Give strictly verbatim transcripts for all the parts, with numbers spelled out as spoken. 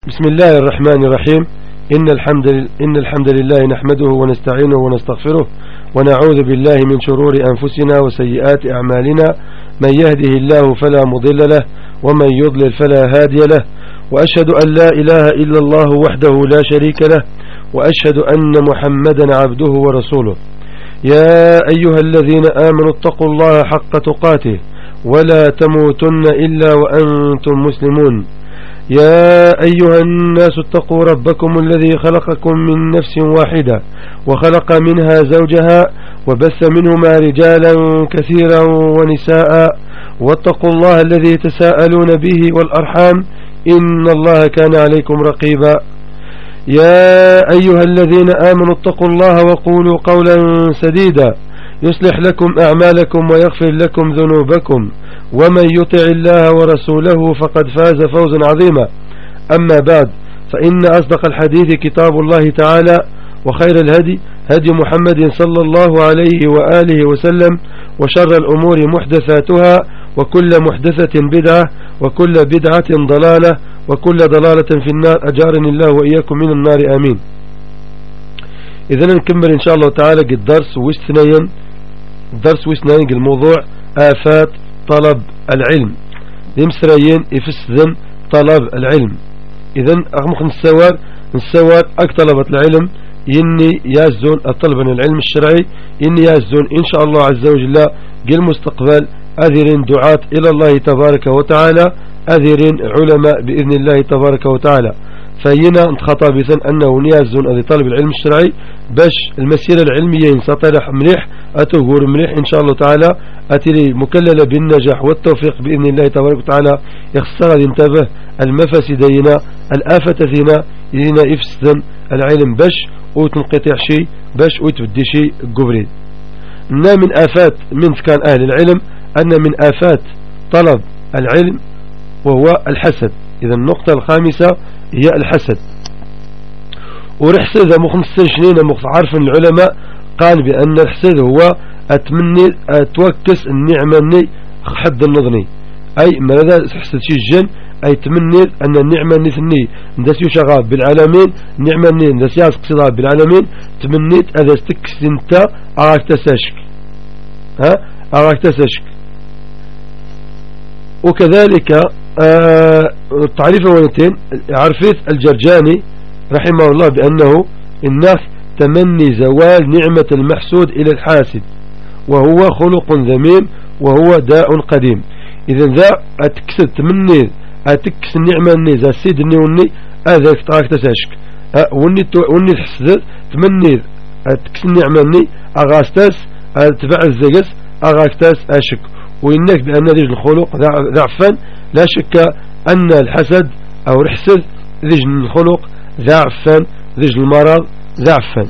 بسم الله الرحمن الرحيم. إن الحمد, إن الحمد لله نحمده ونستعينه ونستغفره ونعوذ بالله من شرور أنفسنا وسيئات أعمالنا. من يهده الله فلا مضل له ومن يضلل فلا هادي له، وأشهد أن لا إله إلا الله وحده لا شريك له، وأشهد أن محمدا عبده ورسوله. يا أيها الذين آمنوا اتقوا الله حق تقاته ولا تموتن إلا وأنتم مسلمون. يا أيها الناس اتقوا ربكم الذي خلقكم من نفس واحدة وخلق منها زوجها وبث منهما رجالا كثيرا ونساء، واتقوا الله الذي تساءلون به والأرحام إن الله كان عليكم رقيبا. يا أيها الذين آمنوا اتقوا الله وقولوا قولا سديدا يصلح لكم أعمالكم ويغفر لكم ذنوبكم، ومن يطع الله ورسوله فقد فاز فوزا عظيما. أما بعد، فإن أصدق الحديث كتاب الله تعالى، وخير الهدي هدي محمد صلى الله عليه وآله وسلم، وشر الأمور محدثاتها، وكل محدثة بدعة، وكل بدعة ضلالة، وكل ضلالة في النار. أجارني الله وإياكم من النار آمين. إذن نكمل إن شاء الله تعالى قد درس واثنين درس واثنين الموضوع آفات طلب العلم. يمسرين يفسدن طلب العلم. إذن أخمخ نسوار نسوار أكطلبة العلم إني يازون الطلب العلم الشرعي، إني يازون إن شاء الله عز وجل قل مستقبل أذرين دعاة إلى الله تبارك وتعالى، أذرين علماء بإذن الله تبارك وتعالى. فهنا انتخطى بثن أنه نيازون أذي طلب العلم الشرعي باش المسيرة العلمية ينسطلح مليح أتوهور مليح إن شاء الله تعالى، أتري مكللة بالنجاح والتوفيق بإذن الله تبارك وتعالى. يخسر ينتبه المفاسدين الآفة ثينا إذن إفسدن العلم باش وتنقطع شيء باش وتبدي شيء قبري. إن من آفات من كان أهل العلم أن من آفات طلب العلم وهو الحسد. إذا النقطة الخامسة هي الحسد. ورحسد مخنصين شنين عارف العلماء قال بأن الحسد هو أتمني أتوكس النعمة ني حد النظني، أي ماذا حسد شي الجن أي تمني أن النعمة نثني ندس يشغى بالعالمين، نعمة ني ندس يسقصها بالعالمين، تمنيت أذا استكس انت أراك تساشك ها أراك تساشك. وكذلك آه تعريف ولتين عرفت الجرجاني رحمه الله بأنه الناس تمني زوال نعمة المحسود إلى الحاسد، وهو خلق ذميم وهو داء قديم. إذا ذا أتكسد تمني أتكس النعمة الني ذا سيدني وني هذا تراك تساشك وني وني الحسد تمني أتكس النعمة الني أغاستاس تبع الزجس أغاستاس أشك. وإنك بأن ذي الخلق ضعفا لا شك أن الحسد أو الحسد ذي الخلق ضعفا ذي المرض ضعفا.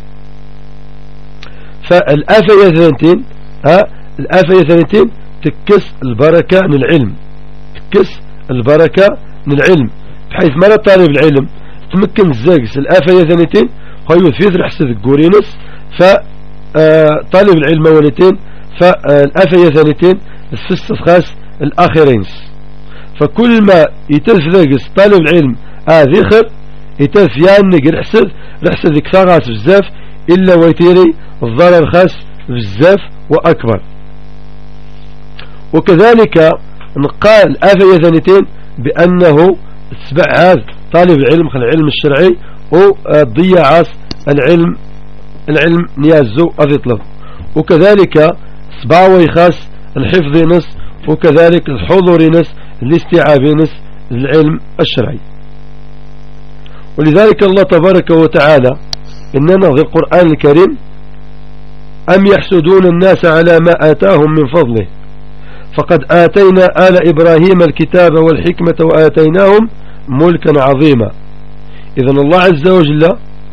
فالآفة يثنتين ها الآفة يثنتين تكس البركة من العلم، تكس البركة من العلم، بحيث ما طالب العلم تمكن الزاقس الآفة يثنتين هو يثير الحسد قورينس. فطالب العلم ولتين فالآفة يثنتين السست خاص الآخرين. فكل ما يتزلقس طالب العلم هذا آه خير يتفيان نقر حسد الحسد كثار غاس بزاف إلا ويتيري الضرر خاص بزاف وأكبر. وكذلك نقال آفة يثنتين بأنه تسبع هذا طالب العلم خل العلم الشرعي وضيع عاس العلم العلم نيازو أذيطلب. وكذلك سباوي خاص الحفظ نس، وكذلك الحضور نس الاستيعاب نس العلم الشرعي. ولذلك الله تبارك وتعالى إننا في القرآن الكريم أم يحسدون الناس على ما آتاهم من فضله فقد آتينا آل إبراهيم الكتاب والحكمة وآتيناهم ملكا عظيما. إذن الله عز وجل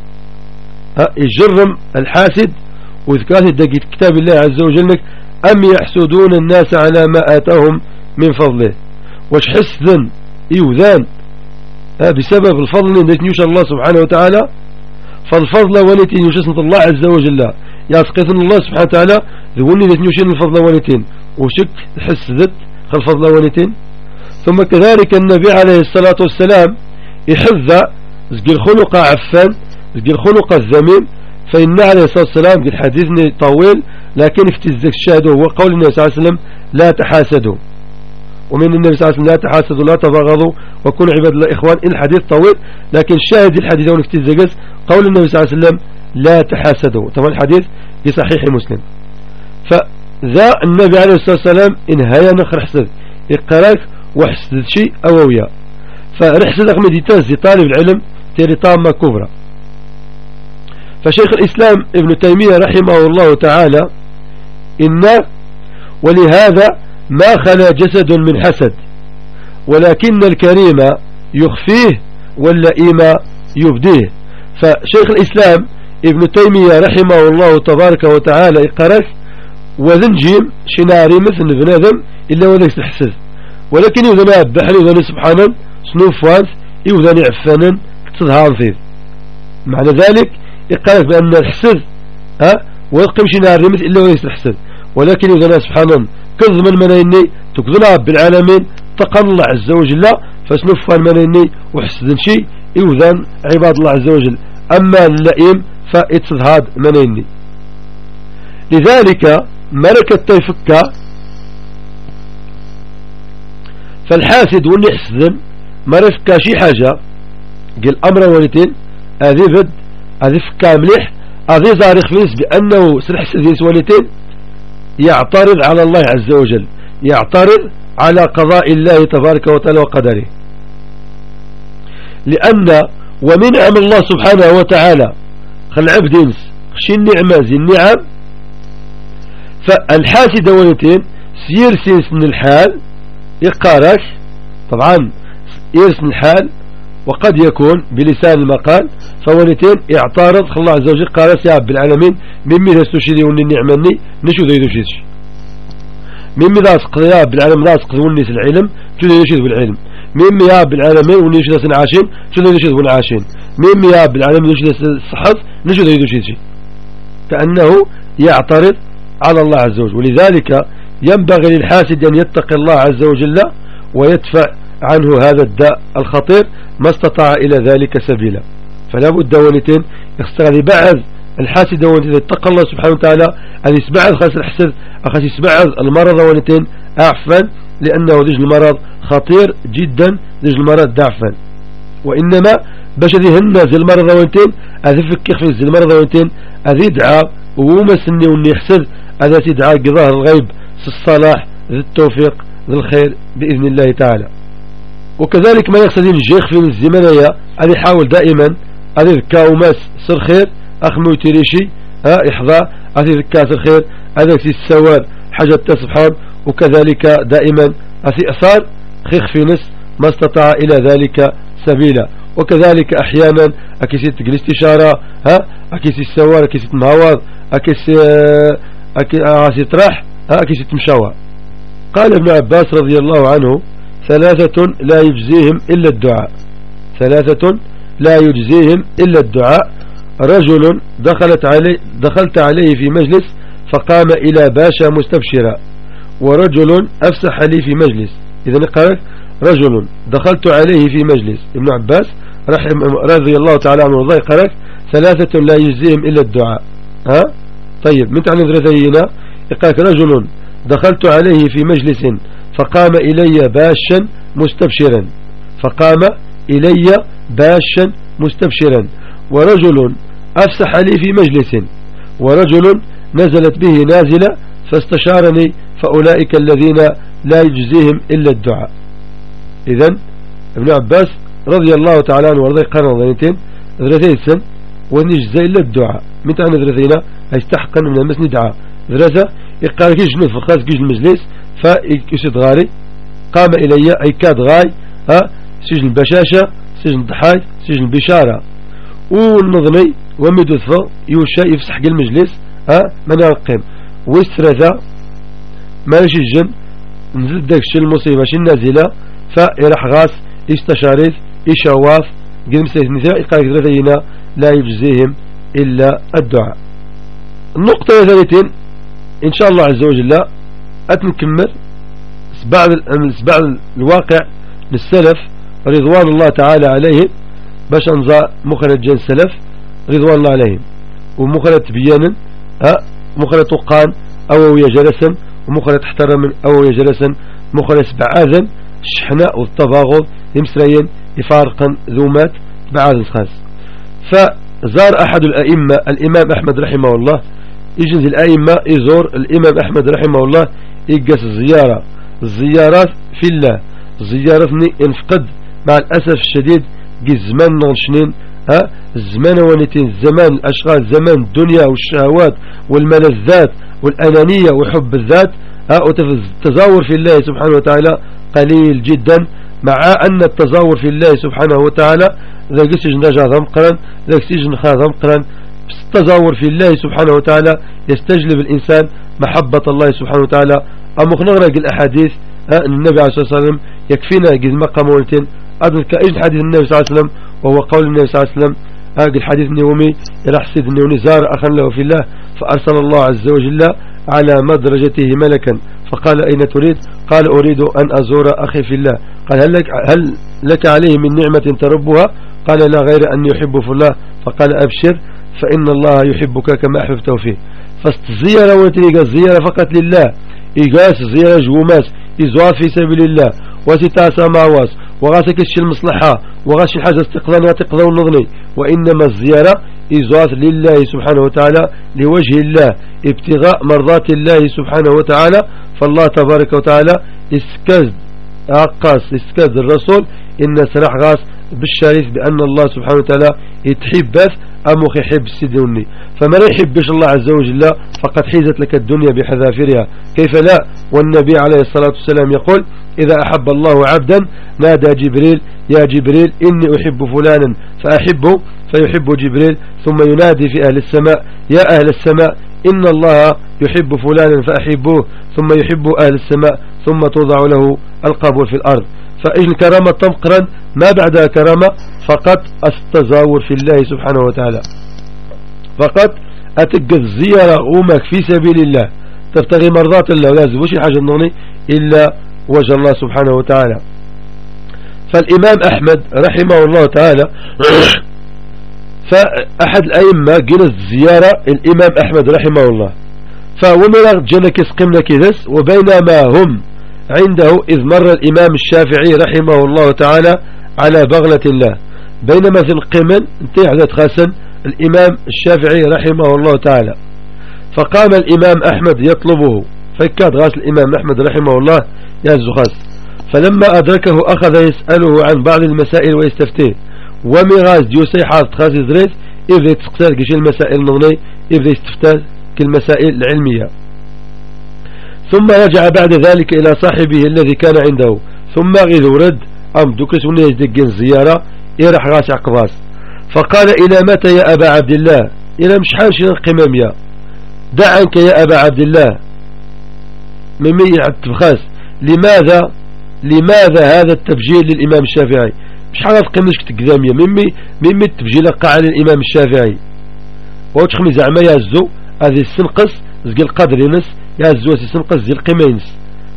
يجرم الحاسد وذكاث دقيت كتاب الله عز وجل أم يحسدون الناس على ما آتاهم من فضله. واش حسدن إيوذان بسبب الفضل الذي يوشى الله سبحانه وتعالى. فالفضل ولتين يوشى الله عز وجل يسقطن الله سبحانه وتعالى ذوني الذي يوشى الفضل ولتين وشك حسدت الفضل ولتين. ثم كذلك النبي عليه الصلاة والسلام يحذى زقي الخلق عفان زقي الخلق الذميم، فإن عليه الصلاة والسلام قال حديثني طويل لكن افتزك الشاهد هو قول النبي صلى الله عليه وسلم لا تحاسدوا، ومن النبي صلى الله عليه وسلم لا تحاسدوا لا تباغضوا وكونوا عباد الله إخوان. الحديث طويل لكن الشاهد الحديث هو افتزك قول النبي صلى الله عليه وسلم لا تحاسدوا. طبعا الحديث في صحيح مسلم. فذا النبي عليه الصلاة والسلام انهايا نخر حسد إقراك وحسد شيء أوويا، فرحسدك مديتاز طالب العلم تيري طامة كبرى. فشيخ الإسلام ابن تيمية رحمه الله تعالى إن ولهذا ما خلا جسد من حسد ولكن الكريم يخفيه واللئيم يبديه. فشيخ الإسلام ابن تيمية رحمه الله تبارك وتعالى يقرأ وذنجيم شناري مثل بنادم إلا وذلك تحسد، ولكن يوذنا بحر يوذني سبحانا سنوفوانث يوذني عفانا تظهر فيه. معنى ذلك يقرأ بأن الحسد ها ويقيم شناري مثل إلا وذلك تحسد، ولكن يوذنا سبحانا كذب من منيني تكذنا بالعالمين تقن الله عز وجل فسنوفان منيني وحسد شيء يوذن عباد الله عز وجل. أما اللئيم فإتصهاد منيني. لذلك ملكة تيفكا فالحاسد واللي يحسدن مرفكا شي حاجة قال أمر ولتين هذه بد هذه فكا مليح هذه زارخ فينس بأنه سنحسد ينس ولتين يعترض على الله عز وجل، يعترض على قضاء الله تبارك وتعالى وقدره. لأن ومن نعم الله سبحانه وتعالى خل عبد ينس خشي النعمة زي النعم. فالحاسد ولتين سير سيس من الحال يقارك طبعا يرسن الحال وقد يكون بلسان المقال فولتين يعترض خل الله عز وجل قال يا رب العالمين ممي تستشهدي وني نعمني نشو ذا يدوشيش ممي ذا سقضي يا رب العالمين ذا سقضي وني العلم شو ذا يدوشيش بالعلم، ممي يا رب العالمين وني شو ذا سنعاشين شو ذا يدوشيش بالعاشين، ممي يا رب العالمين نشو ذا الصحف نشو ذا يدوشيش، كأنه يعترض على الله عز وجل. ولذلك ينبغي للحاسد أن يتقي الله عز وجل ويدفع عنه هذا الداء الخطير ما استطاع إلى ذلك سبيلا. فلا بد ولتين يستغذي بعض الحاسد ولتين يتقى الله سبحانه وتعالى أن يسبعض خاص الحسد أخاص يسبعض المرض ولتين أعفا، لأنه ديج المرض خطير جدا ديج المرض دعفا. وإنما باش هذه زي المرض ولتين هذه فكيخ في زي المرض ولتين هذه دعاء وما سني وني يحسد هذا تدعى ظاهر الغيب الصلاح ذي التوفيق ذي الخير بإذن الله تعالى. وكذلك ما يقصدين الشيخ في الزمنية أن يحاول دائما أن يذكى وماس سر خير أخمو تريشي ها إحضاء أن يذكى سر خير هذا السوار حاجة سبحان. وكذلك دائما أثي أثار خيخ في نس ما استطاع إلى ذلك سبيلا. وكذلك أحيانا أكيسيت الاستشارة ها أكيسيت السوار أكيسيت مهواض أكيسيت أكيسيت راح ها أكيسيت مشاوى. قال ابن عباس رضي الله عنه ثلاثة لا يجزيهم إلا الدعاء، ثلاثة لا يجزيهم إلا الدعاء. رجل دخلت علي دخلت عليه في مجلس فقام إلى باشا مستبشرا، ورجل أفسح لي في مجلس. إذا قال رجل دخلت عليه في مجلس. ابن عباس رضي الله تعالى عنه وضي قال ثلاثة لا يجزيهم إلا الدعاء. ها طيب من تعني ذرثينا قال رجل دخلت عليه في مجلس فقام إلي باشا مستبشرا، فقام إلي باشا مستبشرا، ورجل أفسح لي في مجلس، ورجل نزلت به نازلة فاستشارني، فأولئك الذين لا يجزيهم إلا الدعاء. إذن ابن عباس رضي الله تعالى عنه ورضي قرن ضينتين ذرثين سن ونجزي إلا الدعاء. من تعني ذرثينا هيستحقا من المسن دعاء ذرثة يقال كيش نوف خاص كيش المجلس فيكسد غاري قام إلي أي كاد غاي ها سجن البشاشة سجن الضحاي سجن البشارة والنظمي ومدثفة يوشا يفسح المجلس ها من يقيم ويسترثى ماشي الجن نزل داك الشيء المصيبة شي النازلة فيرح غاس يستشاريث يشواف قد مسيث النساء يقال كذا لا يجزيهم إلا الدعاء. النقطة الثالثين إن شاء الله عز وجل أتنكمل سبع الواقع للسلف رضوان الله تعالى عليهم باش انزا مخرج جن سلف رضوان الله عليهم ومخرج تبيانا ها مخرج توقان او جلسا ومخرج احترم او جلسا مخرج بعاذا الشحناء والتباغض يمسرين يفارقا ذومات بعاذ خاص. فزار احد الائمة الامام احمد رحمه الله يجنز الائمة يزور الامام احمد رحمه الله يقاس الزيارة الزيارات في الله زيارتني ينفقد مع الاسف الشديد جي الزمان نغشنين ها الزمان ونتين الزمان الاشغال زمان الدنيا والشهوات والملذات والانانية وحب الذات ها والتزاور في الله سبحانه وتعالى قليل جدا مع ان التزاور في الله سبحانه وتعالى ذا قسج نجا ذمقرا ذا قسج نخا ذمقرا التزاور في الله سبحانه وتعالى يستجلب الانسان محبة الله سبحانه وتعالى امخ نغرق الاحاديث النبي عليه الصلاة والسلام يكفينا قد مقام ولتين أدن كأجل حديث النبي صلى الله عليه وسلم وهو قول النبي صلى الله عليه وسلم أقل حديث النومي إلى حسيد النومي زار أخا له في الله فأرسل الله عز وجل على مدرجته ملكا فقال أين تريد؟ قال أريد أن أزور أخي في الله. قال هل لك, هل لك عليه من نعمة تربها؟ قال لا غير أن يحب في الله. فقال أبشر فإن الله يحبك كما أحببته فيه. فالزيارة وتلقى الزيارة فقط لله إيقاس الزيارة جوماس إزوار في سبيل الله وستاسا معواس وغاسك الشي المصلحة وغاش الحاجة استقلال وتقضى النظني وإنما الزيارة إزوار لله سبحانه وتعالى لوجه الله ابتغاء مرضات الله سبحانه وتعالى. فالله تبارك وتعالى اسكز عقاس اسكز الرسول إن سرح غاس بالشريف بأن الله سبحانه وتعالى يتحب بث أمخ يحب السدوني فما لا يحبش الله عز وجل فقد حيزت لك الدنيا بحذافيرها كيف لا. والنبي عليه الصلاة والسلام يقول إذا أحب الله عبدا نادى جبريل يا جبريل إني أحب فلانا فأحبه فيحب جبريل ثم ينادي في أهل السماء يا أهل السماء إن الله يحب فلانا فأحبوه ثم يحب أهل السماء ثم توضع له القبول في الأرض. فإجل كرامة تمقرا ما بعدها كرامة فقط التزاور في الله سبحانه وتعالى فقط أتقى الزيارة أمك في سبيل الله تبتغي مرضات الله ولازم وش حاجة النغني إلا وجه الله سبحانه وتعالى. فالإمام أحمد رحمه الله تعالى فأحد الأئمة جلس زيارة الإمام أحمد رحمه الله فومرغ جنك يسقمنا كذس وبينما هم عنده إذ مر الإمام الشافعي رحمه الله تعالى على بغلة الله بينما في القمن انتهى ذات خاسن الإمام الشافعي رحمه الله تعالى فقام الإمام أحمد يطلبه فكاد غاس الإمام أحمد رحمه الله يهز خاس فلما أدركه أخذ يسأله عن بعض المسائل ويستفتيه ومغاز ديوسي حاط خاس إدريس إذا تسقسال كشي المسائل النغني إذا يستفتال كالمسائل العلمية. ثم رجع بعد ذلك إلى صاحبه الذي كان عنده ثم إذا ورد أم دوكس وني يدقن زيارة يرح غاس عقباس فقال إلى متى يا أبا عبد الله إلى مش حاشي القمامية دع عنك يا أبا عبد الله ممي التبخاس لماذا لماذا هذا التبجيل للإمام الشافعي مش حاجة قمنش تقدامية ممي ممي التبجيل قاع للإمام الشافعي وتخمي زعما يهزو هذه السنقص زقل القدر ينس يهزو السنقص زي القمينس.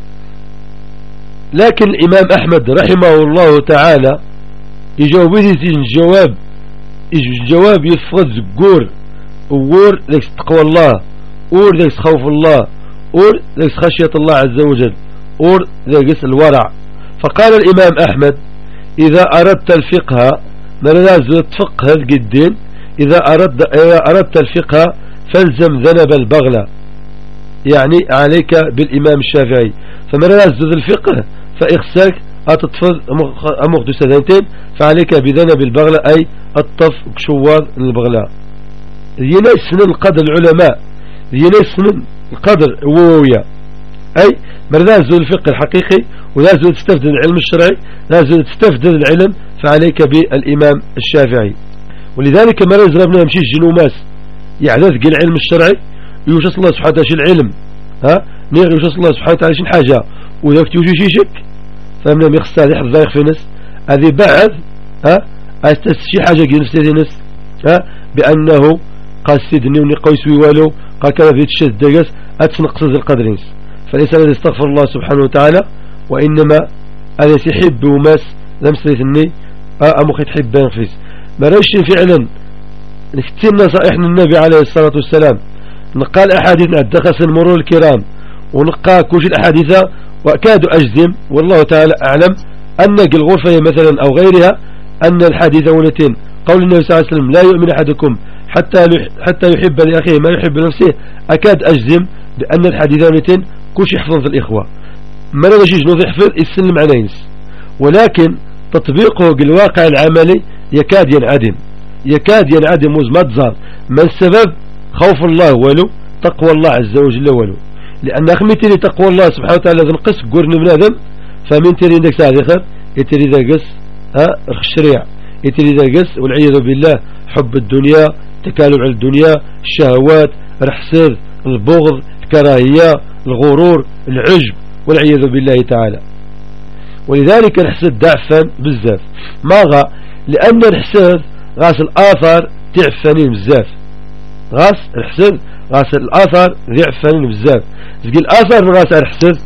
لكن الإمام أحمد رحمه الله تعالى يجاوب الجواب الجواب يفرض زقور وور ذاك تقوى الله اور ذاك خوف الله اور ذاك خشية الله عز وجل اور ذاك الورع. فقال الإمام أحمد إذا أردت الفقه ما لازم تفقه الدين إذا أردت, إذا أردت الفقه فالزم ذنب البغلة يعني عليك بالإمام الشافعي فما لازم الفقه فإخساك أتطفل أمخدو سنتين فعليك بذنب البغلة أي الطف كشوار البغلة يناي سنن القدر العلماء يناي سنن القدر وويا أي مرازو الفقه الحقيقي ولازم تستفد العلم الشرعي لازم تستفد العلم فعليك بالإمام الشافعي. ولذلك مرز ربنا يمشي الجنوماس يعدد العلم الشرعي يوجد الله سبحانه وتعالى العلم ها نيغ يوجد الله سبحانه وتعالى شي حاجة وذاك توجي شي شك فمن يخص هذه حظ ضايق في نس هذه بعد ها أستس شي حاجة جنس نس ها بأنه قاسدني ونقويس ويوالو قال كذا في تشد دقس أتنقص القدرين فليس الذي استغفر الله سبحانه وتعالى وإنما الذي يحب وماس لم سيثني أمخ تحب بنفس ما رأيش فعلا كثير نصائح النبي عليه الصلاة والسلام، نقال أحاديث نعدخس المرور الكرام ونقى كل الأحاديث، وأكاد أجزم والله تعالى أعلم أن الغرفة مثلا أو غيرها أن الحديث ونتين قول النبي صلى الله عليه وسلم لا يؤمن أحدكم حتى حتى يحب لأخيه ما يحب لنفسه، أكاد أجزم بأن الحديث ونتين كلش يحفظ في الإخوة، ما نجيش نوض يحفظ يسلم على ينس، ولكن تطبيقه بالواقع العملي يكاد ينعدم يكاد ينعدم مزمتزار. ما السبب؟ خوف الله ولو تقوى الله عز وجل ولو، لأن أخمتي تقوى الله سبحانه وتعالى ذنقص قرن من آدم، فمن تري عندك ساعة آخر يتري ذا قص ها الشريعة، يتري ذا قص والعياذ بالله حب الدنيا، تكالب على الدنيا، الشهوات، الحسد، البغض، الكراهية، الغرور، العجب والعياذ بالله تعالى. ولذلك الحسد ضعفا بزاف، ماغا لأن الحسد غاس الآثار تعفنين بزاف، غاس الحسد غاس الآثار ضعفنين بزاف. زي الآثار غاس الحسد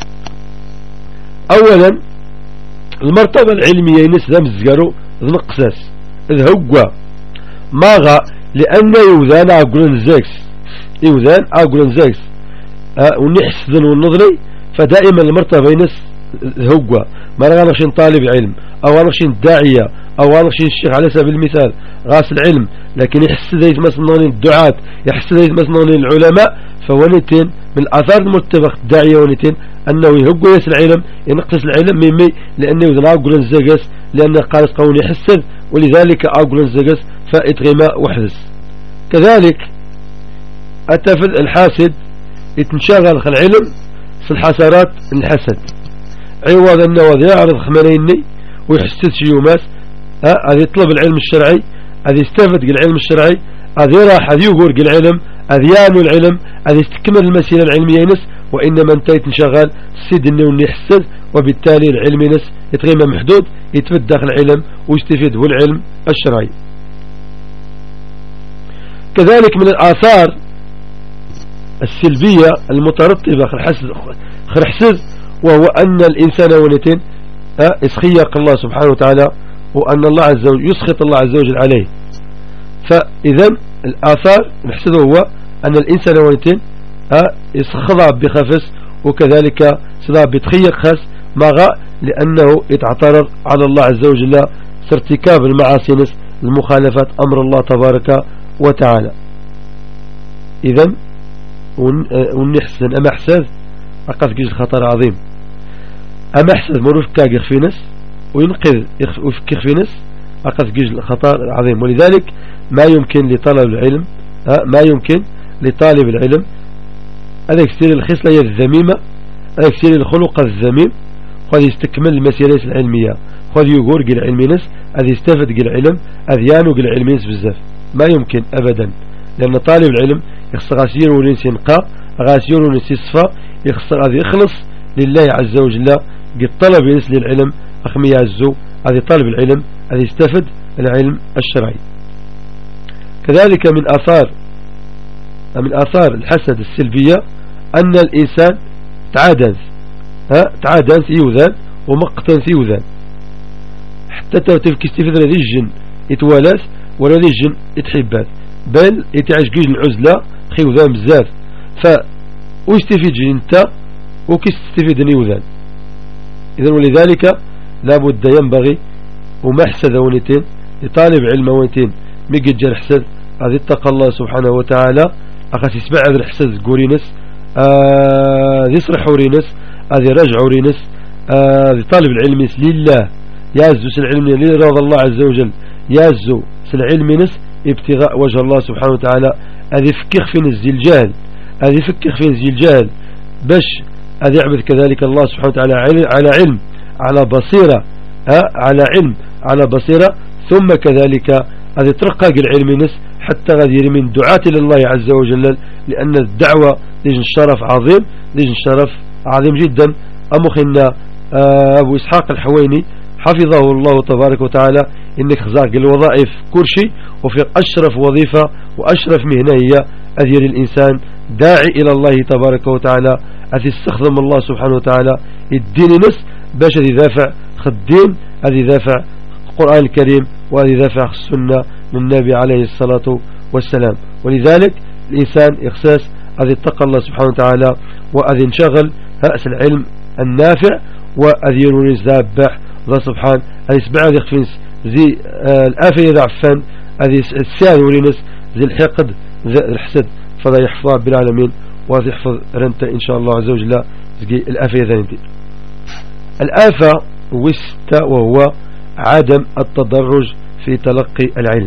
أولا المرتبة العلمية ينسى مزقرو ذنقساس إذ هو ماغا لأن يوذان أقولن زاكس يوذان أقولن زاكس أه ونحسدن والنظري، فدائما المرتبة ينس هو ما غانغشين طالب علم أو غانغشين داعية أو غانغشين الشيخ على سبيل المثال غاس العلم، لكن يحسد يتمسنون الدعاة يحسد يتمسنون العلماء، فونتين من الآثار المرتبة الداعية ونتين أنه يهقو يس العلم ينقص العلم ميمي، لأنه يذن أقول الزقس لأنه قال قول يحسد، ولذلك أقول الزقس فإتغماء وحدث. كذلك أتفل الحاسد يتنشغل خل العلم في الحسرات الحسد، عوض أنه يعرض خمانيني ويحسد شيوماس، هذا يطلب العلم الشرعي، هذا يستفد العلم الشرعي، هذا راح هذا يقول العلم، هذا يانو العلم، هذا يستكمل المسيرة العلمية ينس، وإنما انت يتنشغل سيد انه يحسد، وبالتالي العلم ينس يتغيم محدود يتفد داخل العلم ويستفيد هو العلم الشرعي. كذلك من الآثار السلبية المترتبة خل حسد وهو أن الإنسان ونتين يسخيق الله سبحانه وتعالى، وأن الله عز وجل يسخط الله عز وجل عليه. فإذا الآثار نحسده هو أن الإنسان ونتين يسخضع بخفس، وكذلك صدع بتخيق خاص مغا لأنه يتعترض على الله عز وجل سارتكاب المعاصي المخالفات أمر الله تبارك وتعالى. إذن ونحسن أما حساد أقف جيش الخطر عظيم، أما حساد مروف كاقر في نس وينقذ ويفكر في نس أقف جيش الخطر عظيم. ولذلك ما يمكن لطلب العلم ما يمكن لطالب العلم هذا يكسير الخصلة الذميمة، هذا يكسير الخلق الذميم، قد يستكمل المسيرة العلمية، قد يقول قل علمي نس هذا يستفد قل علم أذيانو قل علمي نس بزاف، ما يمكن أبدا، لأن طالب العلم يخص غاسير ونسي نقاء غاسير ونسي صفاء، يخص هذا يخلص لله عز وجل قد طلب ينس للعلم أخمي عزو، هذا طالب العلم هذا يستفد العلم الشرعي. كذلك من آثار من آثار الحسد السلبية أن الإنسان تعادل ها تعادل يوذان ومقتا يوذان، حتى تفكي استفاد هذه الجن يتوالث ولا هذه الجن يتحبات، بل يتعيش جيج العزلة خيوذان بزاف، فاستفيد انت وكيس تستفيد نيوذان. إذن ولذلك لابد ينبغي وما حسد ونتين لطالب علم ونتين ميجي جر حسد هذا اتقى الله سبحانه وتعالى أخذ يسمع هذا الحسد قورينس آه يصرح ورينس هذا رجع ورينس آه طالب العلم لله يازو سالعلم لرضا الله عز وجل، يازو سالعلم نس ابتغاء وجه الله سبحانه وتعالى، هذا يفكر في نزي الجهل هذا يفكر في نزي الجهل باش هذا يعبد كذلك الله سبحانه وتعالى على علم على بصيرة آه على علم على بصيرة، ثم كذلك هذا يترقى العلم نس حتى غادي من دعاة لله عز وجل، لأن الدعوة لجن شرف عظيم لجن شرف عظيم جدا. أمخنا أبو إسحاق الحويني حفظه الله تبارك وتعالى إنك خزاق الوظائف كل شيء، وفي أشرف وظيفة وأشرف مهنة هي أذير الإنسان داعي إلى الله تبارك وتعالى، أذي استخدم الله سبحانه وتعالى الدين نس باش أذي دافع خدين أذي دافع القرآن الكريم وهذه دافع السنة للنبي عليه الصلاة والسلام. ولذلك الإنسان إخساس أذي اتقى الله سبحانه وتعالى وأذي انشغل رأس العلم النافع وأذي يرونيس ذابح الله سبحانه أذي سبع ذي خفنس زي آه الآفية ذا عفان أذي السياد ورينس زي الحقد ذي الحسد فذا يحفظ بالعالمين وهذا يحفظ رنت إن شاء الله عز وجل زي الآفية ذا. الآفة وست وهو عدم التدرج في تلقي العلم.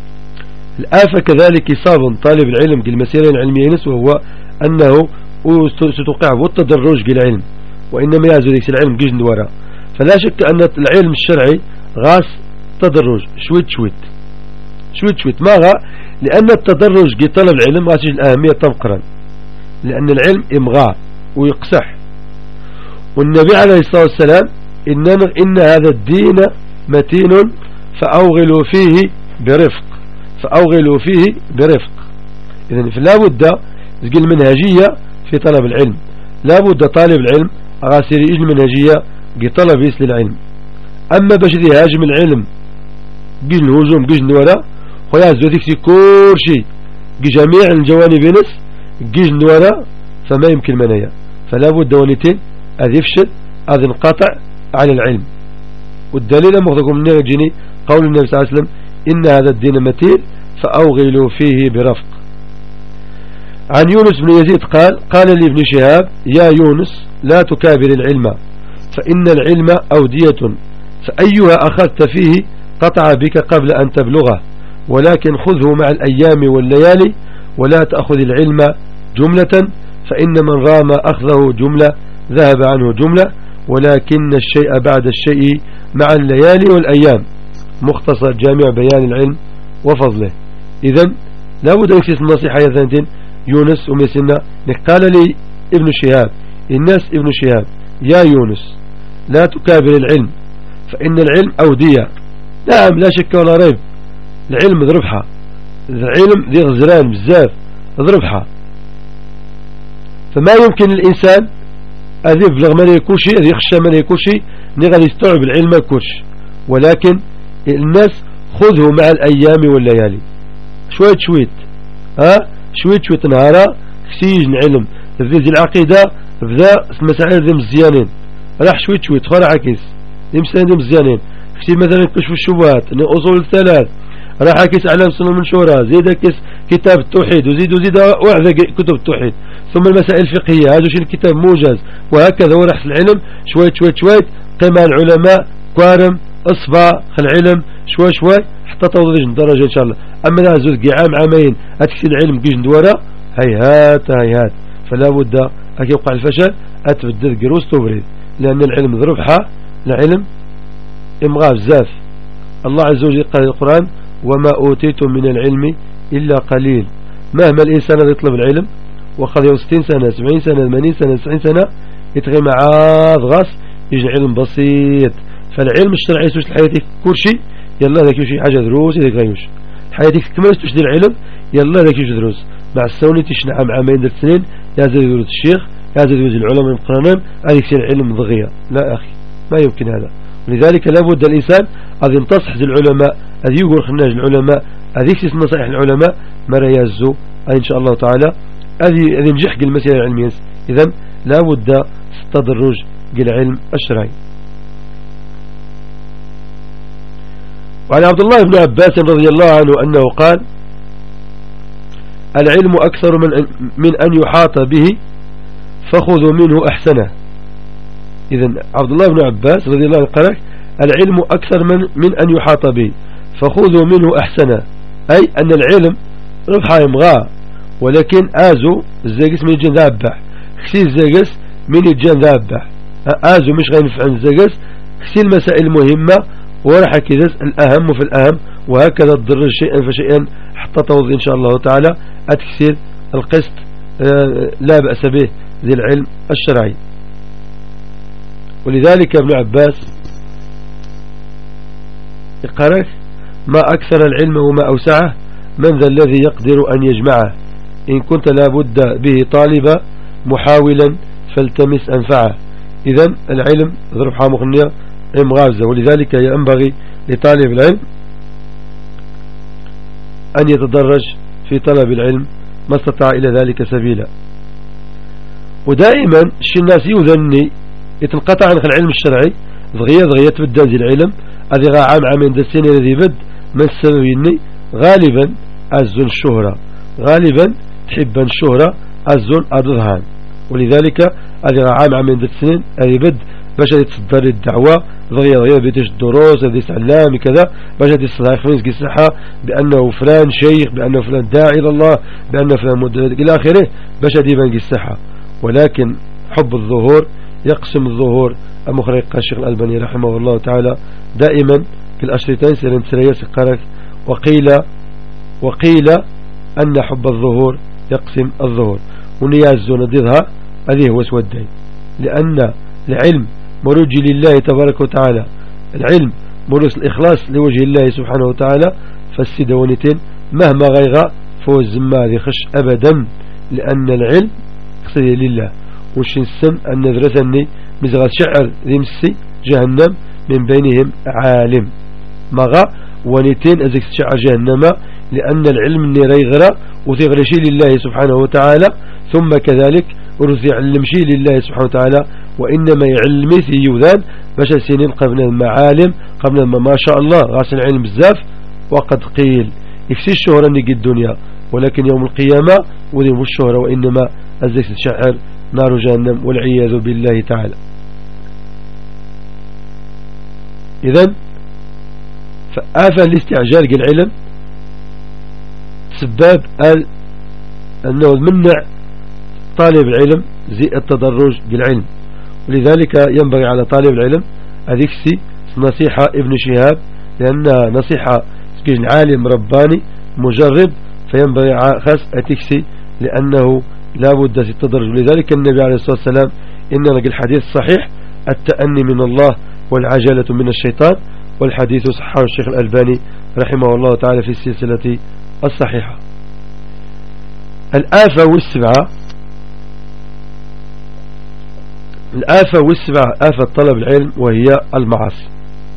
الآفة كذلك يصاب طالب العلم بالمسيرين العلميين وهو أنه ستوقعه التدرج بالعلم وإنما يعزو ذلك العلم جيج وراء. فلا شك أن العلم الشرعي غاس تدرج شويت شويت شويت شويت ما غا لأن التدرج جي طلب العلم غاسج الأهمية تنقرا لأن العلم إمغاء ويقسح. والنبي عليه الصلاة والسلام إن, إن هذا الدين متين فأوغلوا فيه برفق فأوغلوا فيه برفق. إذن فلا بد زي المنهجية في طلب العلم، لا بد طالب العلم غاسر يجي المنهجية جي طلب يسل العلم. أما باش ذي هاجم العلم جي الهجوم جي النورة خويا زوديك سي كورشي جي جميع الجوانب نس جي النورة فما يمكن منايا. فلا بد ونتين أذ يفشل أذ انقطع على العلم. والدليل مخذكم من جيني قول النبي صلى الله عليه وسلم إن هذا الدين متين فأوغلوا فيه برفق. عن يونس بن يزيد قال قال لي ابن شهاب يا يونس لا تكابر العلم فإن العلم أودية فأيها أخذت فيه قطع بك قبل أن تبلغه ولكن خذه مع الأيام والليالي ولا تأخذ العلم جملة فإن من رام أخذه جملة ذهب عنه جملة ولكن الشيء بعد الشيء مع الليالي والأيام. مختصر جامع بيان العلم وفضله. إذن لا بد أن يكسس النصيحة يا ثانتين يونس ومسنا قال لي ابن شهاب الناس ابن شهاب يا يونس لا تكابر العلم فإن العلم أودية. نعم لا شك ولا ريب العلم ذربحة العلم ذي غزران بزاف ذربحة. فما يمكن الإنسان أذي يبلغ من يكوشي أذي يخشى من يكوشي نغذي يستوعب العلم كوش. ولكن الناس خذه مع الأيام والليالي شويت شويت ها شويت شويت نهارا خسيج نعلم ذي العقيدة بذا مسائل ذي مزيانين راح شويت شويت خور عكيس يمسان ذي مزيانين خسي مثلا كشف الشبهات أصول الثلاث راح عكيس أعلام سنة منشورة زيد كيس كتاب التوحيد وزيد وزيد وعذا كتب التوحيد ثم المسائل الفقهية هذا شيء الكتاب موجز وهكذا ورح العلم شويت شويت شويت قيمة العلماء كوارم اصبع العلم شوي شوي حتى توضيج درجة إن شاء الله. أما لا زود عام عامين أتكسي العلم جيج ندورة هيهات هيهات. فلا بد أكي يوقع الفشل أتبدل قروس تبريد لأن العلم ذربحة العلم إمغاء بزاف. الله عز وجل قال القرآن وما أوتيتم من العلم إلا قليل. مهما الإنسان يطلب العلم وقد يوم ستين سنة سبعين سنة ثمانين سنة تسعين سنة يتغي معاذ غاس يجي علم بسيط. فالعلم الشرعي سوش الحياتي كل شيء يلا ذاك يوشي حاجة دروس إذا غيوش حياتك تكمل تشدي العلم يلا ذاك يوشي دروس مع السوني تشنع عام عامين درس سنين يازل يدرس الشيخ يازل يدرس العلماء المقرنين هذه يصير علم ضغية. لا أخي ما يمكن هذا. ولذلك لابد الإنسان أن ينتصح العلماء أن يقول خناج العلماء أن يكسس نصائح العلماء مرة يزو إن شاء الله تعالى أن ينجح المسيرة العلمية. إذن لابد تدرج العلم الشرعي. وعن عبد الله بن عباس رضي الله عنه أنه قال العلم أكثر من من أن يحاط به فخذوا منه أحسنه. إذن عبد الله بن عباس رضي الله عنه قال العلم أكثر من من أن يحاط به فخذوا منه أحسنه أي أن العلم ربحة يمغى ولكن آزو الزاقس من يجن ذابح خسي الزاقس من يجن ذابح آزو مش غينفع الزاقس خسي المسائل المهمة ورح كذا الأهم في الأهم وهكذا تضرر شيئا فشيئا حتى توضي إن شاء الله تعالى أتكسير القسط لا بأس به ذي العلم الشرعي. ولذلك ابن عباس يقرأ ما أكثر العلم وما أوسعه من ذا الذي يقدر أن يجمعه إن كنت لابد به طالبا محاولا فالتمس أنفعه. إذن العلم ضربها مغنية مغازة. ولذلك ينبغي لطالب العلم أن يتدرج في طلب العلم ما استطاع إلى ذلك سبيلا. ودائما شي الناس يوذني يتنقطع عن العلم الشرعي ضغية ضغية تبدأ زي العلم هذه غا عام عامين دسين الذي بد من السبب إني غالبا أزن الشهرة غالبا تحب الشهرة أزن أضذهان. ولذلك هذه غا عام عامين دسين الذي بد باش يتصدر الدعوة ضغية ضغية بيتش الدروس هذه سعلام كذا باش يتصدر خميس قصحة بأنه فلان شيخ بأنه فلان داعي إلى الله بأنه فلان مدرد إلى آخره باش يبان قصحة. ولكن حب الظهور يقسم الظهور. المخرج الشيخ الألباني رحمه الله تعالى دائما في الأشرطين سيرين سرية سقرك وقيل وقيل أن حب الظهور يقسم الظهور ونيازون ضدها هذه هو سودين. لأن العلم مروج لله تبارك وتعالى العلم مروج الإخلاص لوجه الله سبحانه وتعالى فالسيدونتين مهما غيغا فوز ما ذي خش أبدا لأن العلم قصد لله. وش نسن أن ندرسني مزغى شعر ذي مسي جهنم من بينهم عالم مغا ونتين أزيك شعر جهنم لأن العلم اللي ريغرا وتغرى شيء لله سبحانه وتعالى ثم كذلك ورث يعلم شيء لله سبحانه وتعالى وإنما يعلمي في يوذان باش سنين قبل المعالم قبل ما شاء الله غاسل علم بزاف. وقد قيل يكسي الشهرة نجي الدنيا ولكن يوم القيامة وذي الشهرة وإنما أزيك شعر نار جهنم والعياذ بالله تعالى. إذن فآفة الاستعجال العلم سباب قال أنه منع طالب العلم زي التدرج بالعلم. ولذلك ينبغي على طالب العلم أذكسي نصيحة ابن شهاب لأنها نصيحة عالم رباني مجرب فينبغي خاص أتكسي لأنه لا بد في التدرج. لذلك النبي عليه الصلاة والسلام إن نقل الحديث الصحيح التأني من الله والعجلة من الشيطان والحديث صححه الشيخ الألباني رحمه الله تعالى في السلسلة الصحيحة. الآفة والسبعة الآفة والسبعة آفة طلب العلم وهي المعاصي.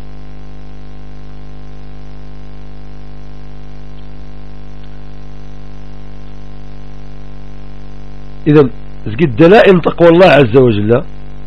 إذن زقد دلائل تقوى الله عز وجل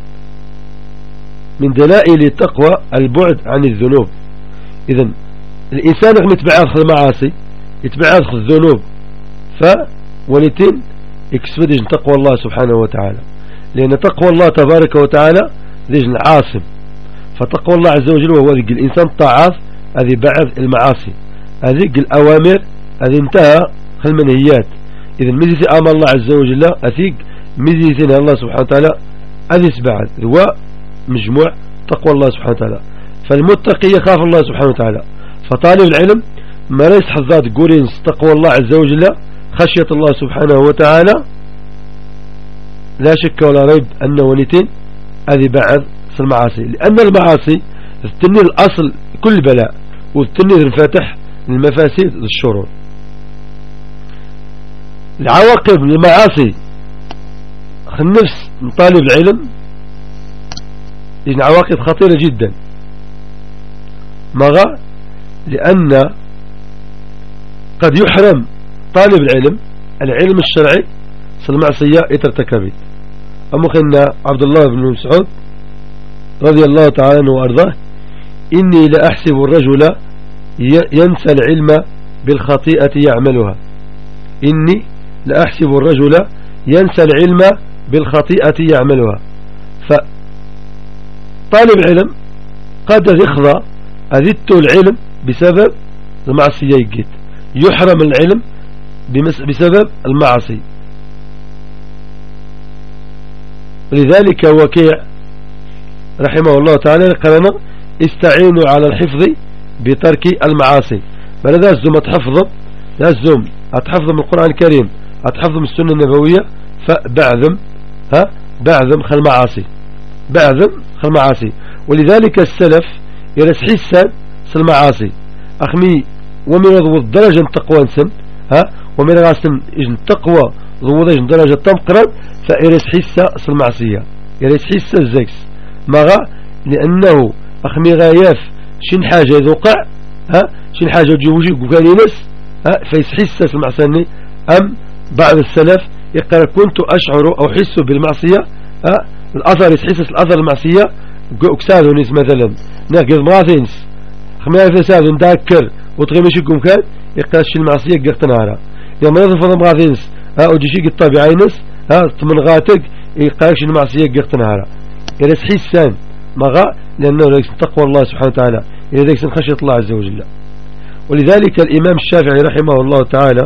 من دلائل التقوى البعد عن الذنوب. إذن الإنسان يقوم يتبعض المعاصي يتبعض الذنوب فولتين يكسفدج تقوى الله سبحانه وتعالى لأن تقوى الله تبارك وتعالى ذي العاصم. فتقوى الله عز وجل وهو ذي الإنسان طاعات هذه بعض المعاصي هذه الأوامر هذه انتهى المنهيات. إذن ميزي أمر الله عز وجل أثيق ميزي الله سبحانه وتعالى هذه سبعة هو مجموع تقوى الله سبحانه وتعالى. فالمتقي يخاف الله سبحانه وتعالى. فطالب العلم ما ليس حظات قولين تقوى الله عز وجل خشية الله سبحانه وتعالى لا شك ولا ريب أن ونتين هذه بعض المعاصي لأن المعاصي تتني الأصل كل بلاء وتتني الفاتح للمفاسد الشرور. العواقب المعاصي النفس من طالب العلم لأن عواقب خطيرة جدا مغا لأن قد يحرم طالب العلم العلم الشرعي المعصية يترتكبت. أمخنا عبد الله بن مسعود رضي الله تعالى عنه وأرضاه إني لأحسب الرجل ينسى العلم بالخطيئة يعملها إني لأحسب الرجل ينسى العلم بالخطيئة يعملها. فطالب العلم قد يخضى أذدت العلم بسبب المعصية يجد يحرم العلم بسبب المعصي. لذلك وكيع رحمه الله تعالى قالنا استعينوا على الحفظ بترك المعاصي. فلذا الزم أتحفظ لازم أتحفظ من القرآن الكريم أتحفظ من السنة النبوية فبعذم ها بعذم خل معاصي بعذم خل معاصي. ولذلك السلف يرس حسا المعاصي أخمي ومن ضوء درجة تقوى سن ها ومن غاسن تقوى ضوء درجة تمقرا فإرس حسا المعصية يرس حسا الزكس مغا لأنه أخمي غاياف شن حاجة يذوقع ها شن حاجة تجوجي وكان ينس فيحس المعصية أم بعض السلف يقول كنت أشعر أو حس بالمعصية الأثر يحس الأثر المعصية أكسادونيس مثلا ناقض ماثينس خمية فساد نداكر وتغيمشكم كان يقول شي المعصية قرتنارا يوم يظفر ماثينس أو جيشيك الطبيعينس من غاتك يقول شي المعصية قرتنارا يرس حسان مغا لأنه ليس تقوى الله سبحانه وتعالى إذا ليس خشية الله عز وجل. ولذلك الإمام الشافعي رحمه الله تعالى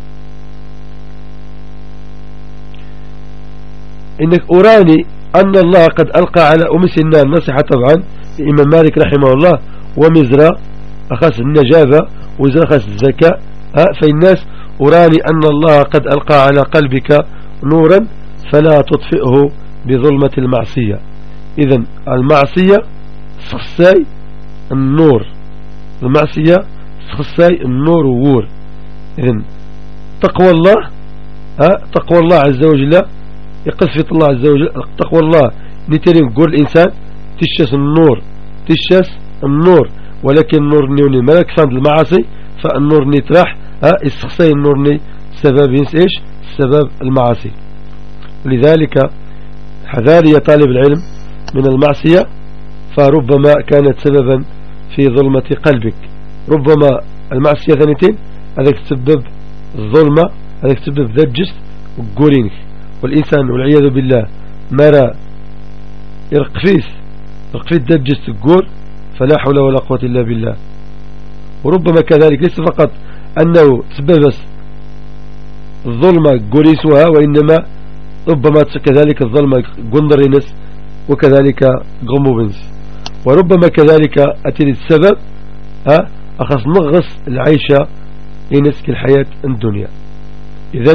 إنك أراني أن الله قد ألقى على أم سنان نصيحة طبعا الإمام مالك رحمه الله ومزرى أخذ النجابة وزرى أخذ الزكاة فالناس أراني أن الله قد ألقى على قلبك نورا فلا تطفئه بظلمة المعصية. إذن المعصية خصاي النور المعصية خصاي النور وور. إذن تقوى الله ها تقوى الله عز وجل يقصفت الله عز وجل تقوى الله نترين قول الإنسان تشس النور تشس النور ولكن النور نيوني ملك فاند المعاصي فالنور نتراح ها استخصي النور ني سبب ينس إيش سبب المعاصي. لذلك حذار يا طالب العلم من المعصية فربما كانت سببا في ظلمة قلبك. ربما المعصية ثانيتين هذاك تسبب الظلمة هذاك تسبب ذجس وقولينك والإنسان والعياذ بالله مرى يرقفيس يرقفيس ذجس تقول فلا حول ولا قوة إلا بالله. وربما كذلك ليس فقط أنه تسبب الظلمة قوليسها وإنما ربما كذلك الظلمة قندرينس وكذلك غموبنس. وربما كذلك أتي السبب ها أخص نغص العيشة ينسك الحياة الدنيا. إذن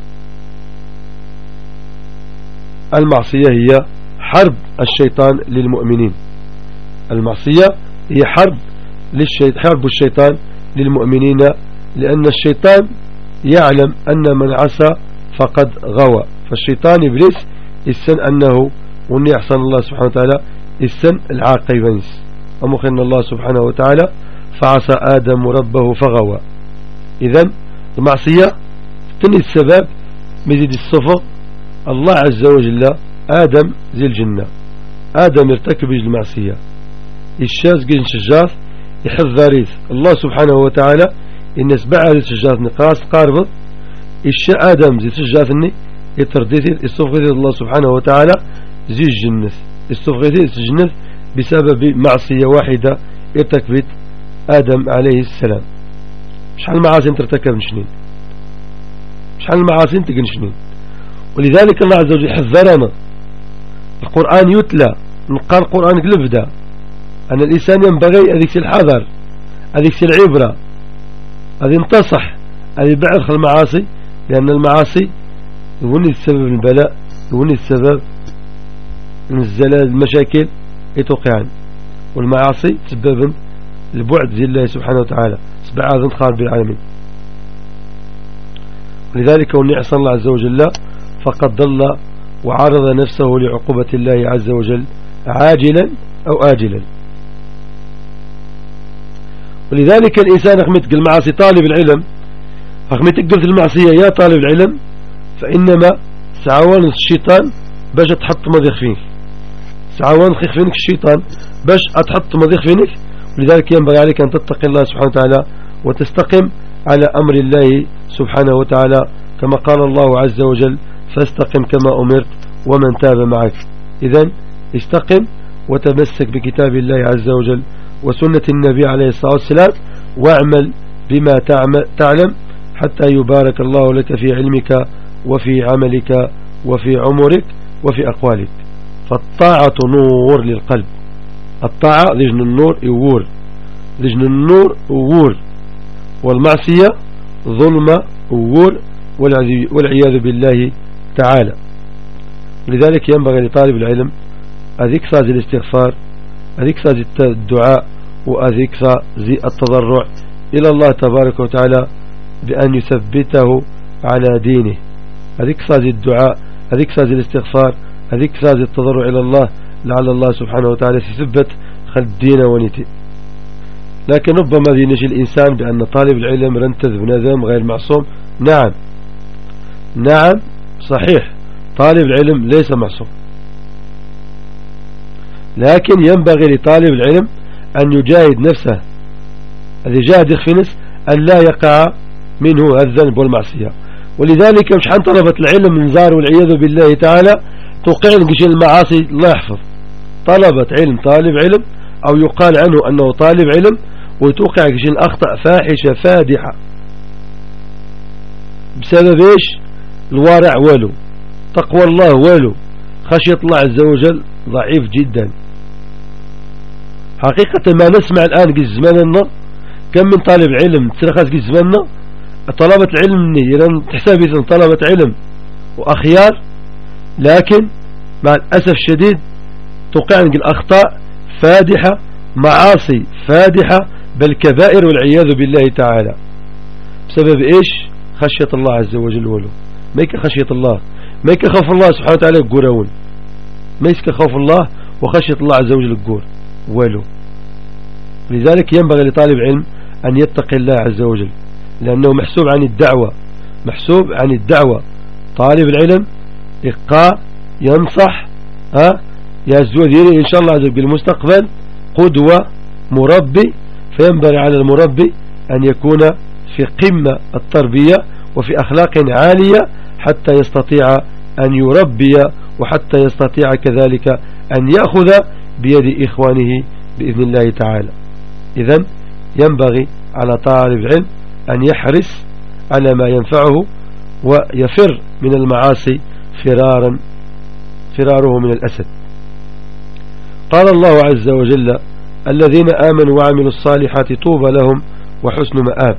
المعصية هي حرب الشيطان للمؤمنين. المعصية هي حرب للشيطان حرب الشيطان للمؤمنين لأن الشيطان يعلم أن من عصى فقد غوى. فالشيطان إبليس السن أنه وأن يحسن الله سبحانه وتعالى السن العاقبينس ومخن الله سبحانه وتعالى فعصى آدم ربه فغوى. إذن المعصية تني السبب مزيد الصفة الله عز وجل آدم زي الجنة آدم ارتكب المعصية الشاز قين شجاث يحذريث الله سبحانه وتعالى الناس بعد شجاث نقاس قاربض الشا آدم زي شجاثني يترديث استفغيث الله سبحانه وتعالى زي الجنة استفغيث الجنة بسبب معصية واحدة ارتكبت آدم عليه السلام. شحال المعاصي انت ارتكب نشنين شحال المعاصي انت نشنين. ولذلك الله عز وجل حذرنا القرآن يتلى نقرأ القرآن قلبدا أن الإنسان ينبغي أذيك الحذر أذيك العبرة أذي انتصح أذي بعد المعاصي لأن المعاصي يوني السبب البلاء يوني السبب من الزلال المشاكل يتوقعان والمعاصي تسبب البعد زي الله سبحانه وتعالى سبع هذا خارب العالمين. ولذلك وأن يعصى الله عز وجل فقد ضل وعرض نفسه لعقوبة الله عز وجل عاجلا أو آجلا. ولذلك الإنسان أخمتك المعاصي طالب العلم أخمتك قلت المعصية يا طالب العلم فإنما سعوان الشيطان باش تحط مضيخ فيك سعوان خيخ فينك الشيطان باش أتحط مضيخ فينك. ولذلك ينبغي عليك أن تتقي الله سبحانه وتعالى وتستقم على أمر الله سبحانه وتعالى كما قال الله عز وجل فاستقم كما أمرت ومن تاب معك. إذن استقم وتمسك بكتاب الله عز وجل وسنة النبي عليه الصلاة والسلام واعمل بما تعلم حتى يبارك الله لك في علمك وفي عملك وفي عمرك وفي أقوالك. فالطاعة نور للقلب الطاعة لجن النور يور لجن النور وور والمعصية ظلمة وور والعياذ بالله تعالى. لذلك ينبغي لطالب العلم أذيك ساز الاستغفار أذيك ساز الدعاء وأذيك ساز التضرع إلى الله تبارك وتعالى بأن يثبته على دينه. أذيك ساز الدعاء أذيك ساز الاستغفار أذيك ساز التضرع إلى الله لعل الله سبحانه وتعالى يثبت خل الدين ونيتي. لكن ربما ينشي الإنسان بأن طالب العلم رنتذ بنذم غير معصوم. نعم نعم صحيح، طالب العلم ليس معصوم، لكن ينبغي لطالب العلم أن يجاهد نفسه، الذي جاهد يخفنس أن لا يقع منه الذنب والمعصية. ولذلك مش عن طلبة العلم من زار والعياذ بالله تعالى توقع لقش المعاصي. الله يحفظ طلبة علم، طالب علم أو يقال عنه أنه طالب علم وتوقع لقش الأخطاء فاحشة فادحة بسبب إيش؟ الورع والو، تقوى الله والو، خشية الله عز وجل ضعيف جدا. حقيقة ما نسمع الآن قد زماننا كم من طالب علم ترخص قد زماننا طلبة العلم يرن تحسابي طلبة علم وأخيار، لكن مع الأسف الشديد توقع الأخطاء فادحة، معاصي فادحة، بل كبائر والعياذ بالله تعالى. بسبب إيش؟ خشية الله عز وجل ولو ما يك خشية الله، ما يك خوف الله سبحانه وتعالى الجورون، ما يك خوف الله وخشية الله عز وجل الجور ولو. لذلك ينبغي لطالب علم أن يتقي الله عز وجل، لأنه محسوب عن الدعوة، محسوب عن الدعوة. طالب العلم إقاء ينصح ها يزوديني إن شاء الله عز وجل بالمستقبل قدوة مربي، فينبغي على المربي أن يكون في قمة التربية وفي أخلاق عالية حتى يستطيع أن يربي وحتى يستطيع كذلك أن يأخذ بيد إخوانه بإذن الله تعالى. إذن ينبغي على طالب العلم أن يحرص على ما ينفعه ويفر من المعاصي فرارا فراره من الأسد. قال الله عز وجل: الذين آمنوا وعملوا الصالحات طوبى لهم وحسن مآب.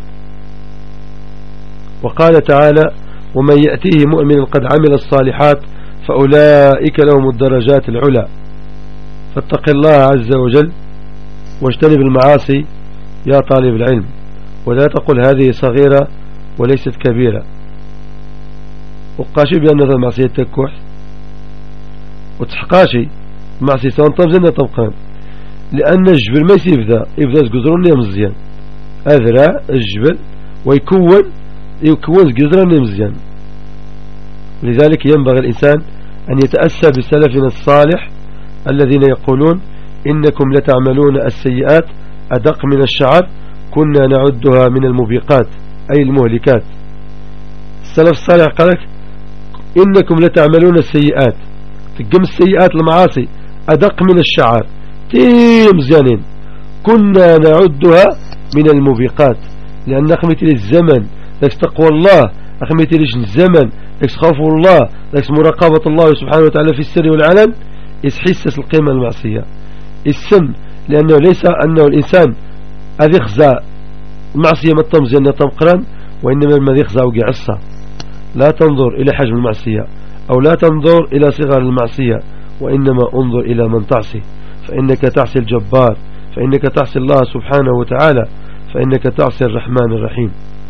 وقال تعالى: ومن يأتيه مؤمن قد عمل الصالحات فأولئك لهم الدرجات العلى. فاتق الله عز وجل واجتنب المعاصي يا طالب العلم، ولا تقل هذه صغيرة وليست كبيرة. وقاشي بأن المعصية تكوح وتحقاشي المعصية سنطمزن طبقان، لأن الجبل ما يسيبذا يبذا قزرون مزيان، أذرع الجبل ويكون يكون قزرون مزيان. لذلك ينبغي الإنسان أن يتأسى بسلفنا الصالح الذين يقولون: إنكم لتعملون السيئات أدق من الشعر كنا نعدها من الموبقات، أي المهلكات. السلف الصالح قال لك: إنكم لتعملون السيئات، تقم السيئات المعاصي أدق من الشعر تيم زيانين، كنا نعدها من الموبقات، لأن أخمتي للزمن لك تقوى الله، أخمتي ليش الزمن لك خوف الله، لك مراقبة الله سبحانه وتعالى في السر والعلن، يسحسس القيمة المعصية السن، لأنه ليس أنه الإنسان أذي خزا المعصية ما تمزي أنها تمقران، وإنما ما يخزا وقعصة. لا تنظر إلى حجم المعصية أو لا تنظر إلى صغر المعصية، وإنما انظر إلى من تعصي، فإنك تعصي الجبار، فإنك تعصي الله سبحانه وتعالى، فإنك تعصي الرحمن الرحيم.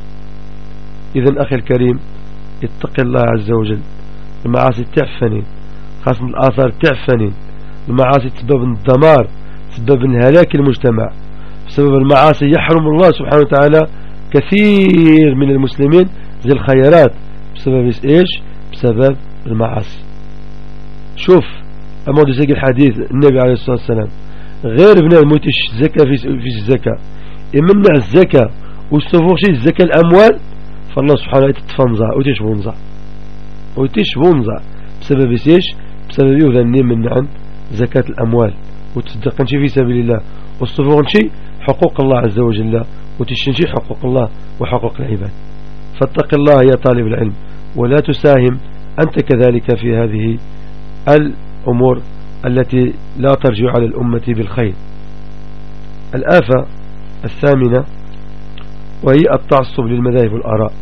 إذن أخي الكريم اتق الله عز وجل. المعاصي تعفنين، خاصة الآثار تعفنين. المعاصي تسبب الدمار، تسبب هلاك المجتمع. بسبب المعاصي يحرم الله سبحانه وتعالى كثير من المسلمين زي الخيرات. بسبب إيش؟ بسبب المعاصي. شوف أما دي سيق الحديث النبي عليه الصلاة والسلام: غير ابن الموتش الزكاة في في الزكاة، يمنع الزكاة واستفوغشي الزكاة الأموال، فالله سبحانه وتعالى تتفنزع وتشبونزع وتشبونزع بسبب إيش؟ بسبب يوذنين من عن زكاة الأموال، وتصدقنشي في سبيل الله، واستفوغنشي حقوق الله عز وجل، وتشنشي حقوق الله وحقوق العباد. فاتق الله يا طالب العلم، ولا تساهم أنت كذلك في هذه الأمور التي لا ترجع على الأمة بالخير. الآفة الثامنة وهي التعصب للمذاهب والآراء،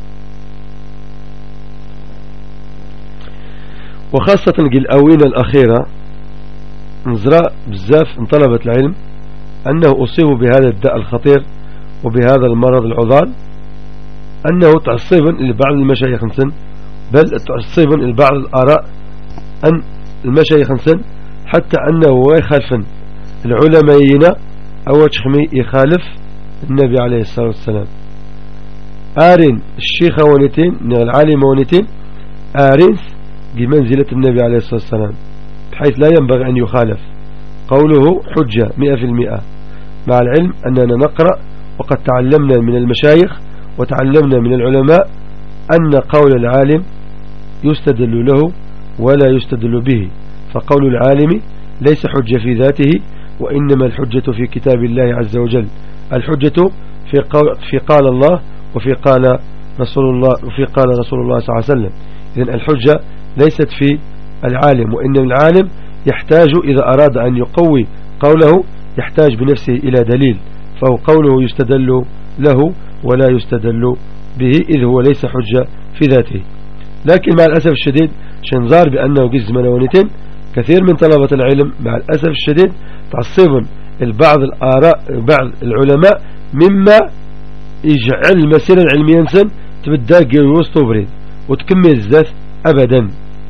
وخاصة الآونة الأخيرة نزرع بزاف من طلبة العلم أنه أصيبوا بهذا الداء الخطير وبهذا المرض العضال، أنه تعصيبا لبعض المشايخ نسن، بل تعصيبا لبعض الآراء أن المشايخ نسن، حتى أنه يخالف العلماء أو تشخمي يخالف النبي عليه الصلاة والسلام. آرين الشيخ ونتين العالم ونتين آرين بمنزلة النبي عليه الصلاة والسلام، بحيث لا ينبغي أن يخالف قوله حجة مئة في المئة، مع العلم أننا نقرأ وقد تعلمنا من المشايخ وتعلمنا من العلماء أن قول العالم يستدل له ولا يستدل به، فقول العالم ليس حجة في ذاته، وإنما الحجة في كتاب الله عز وجل. الحجة في قول في قال الله وفي قال رسول الله وفي قال رسول الله صلى الله عليه وسلم. إذن الحجة ليست في العالم، وإنما العالم يحتاج إذا أراد أن يقوي قوله يحتاج بنفسه إلى دليل، فهو قوله يستدل له ولا يستدل به، إذ هو ليس حجة في ذاته. لكن مع الأسف الشديد شنزار بأنه جز منونتين كثير من طلبة العلم مع الأسف الشديد تعصب البعض الآراء بعض العلماء مما يجعل المسيرة العلمية سن تبدأ جيوز تبرد وتكمل الزاث أبدا.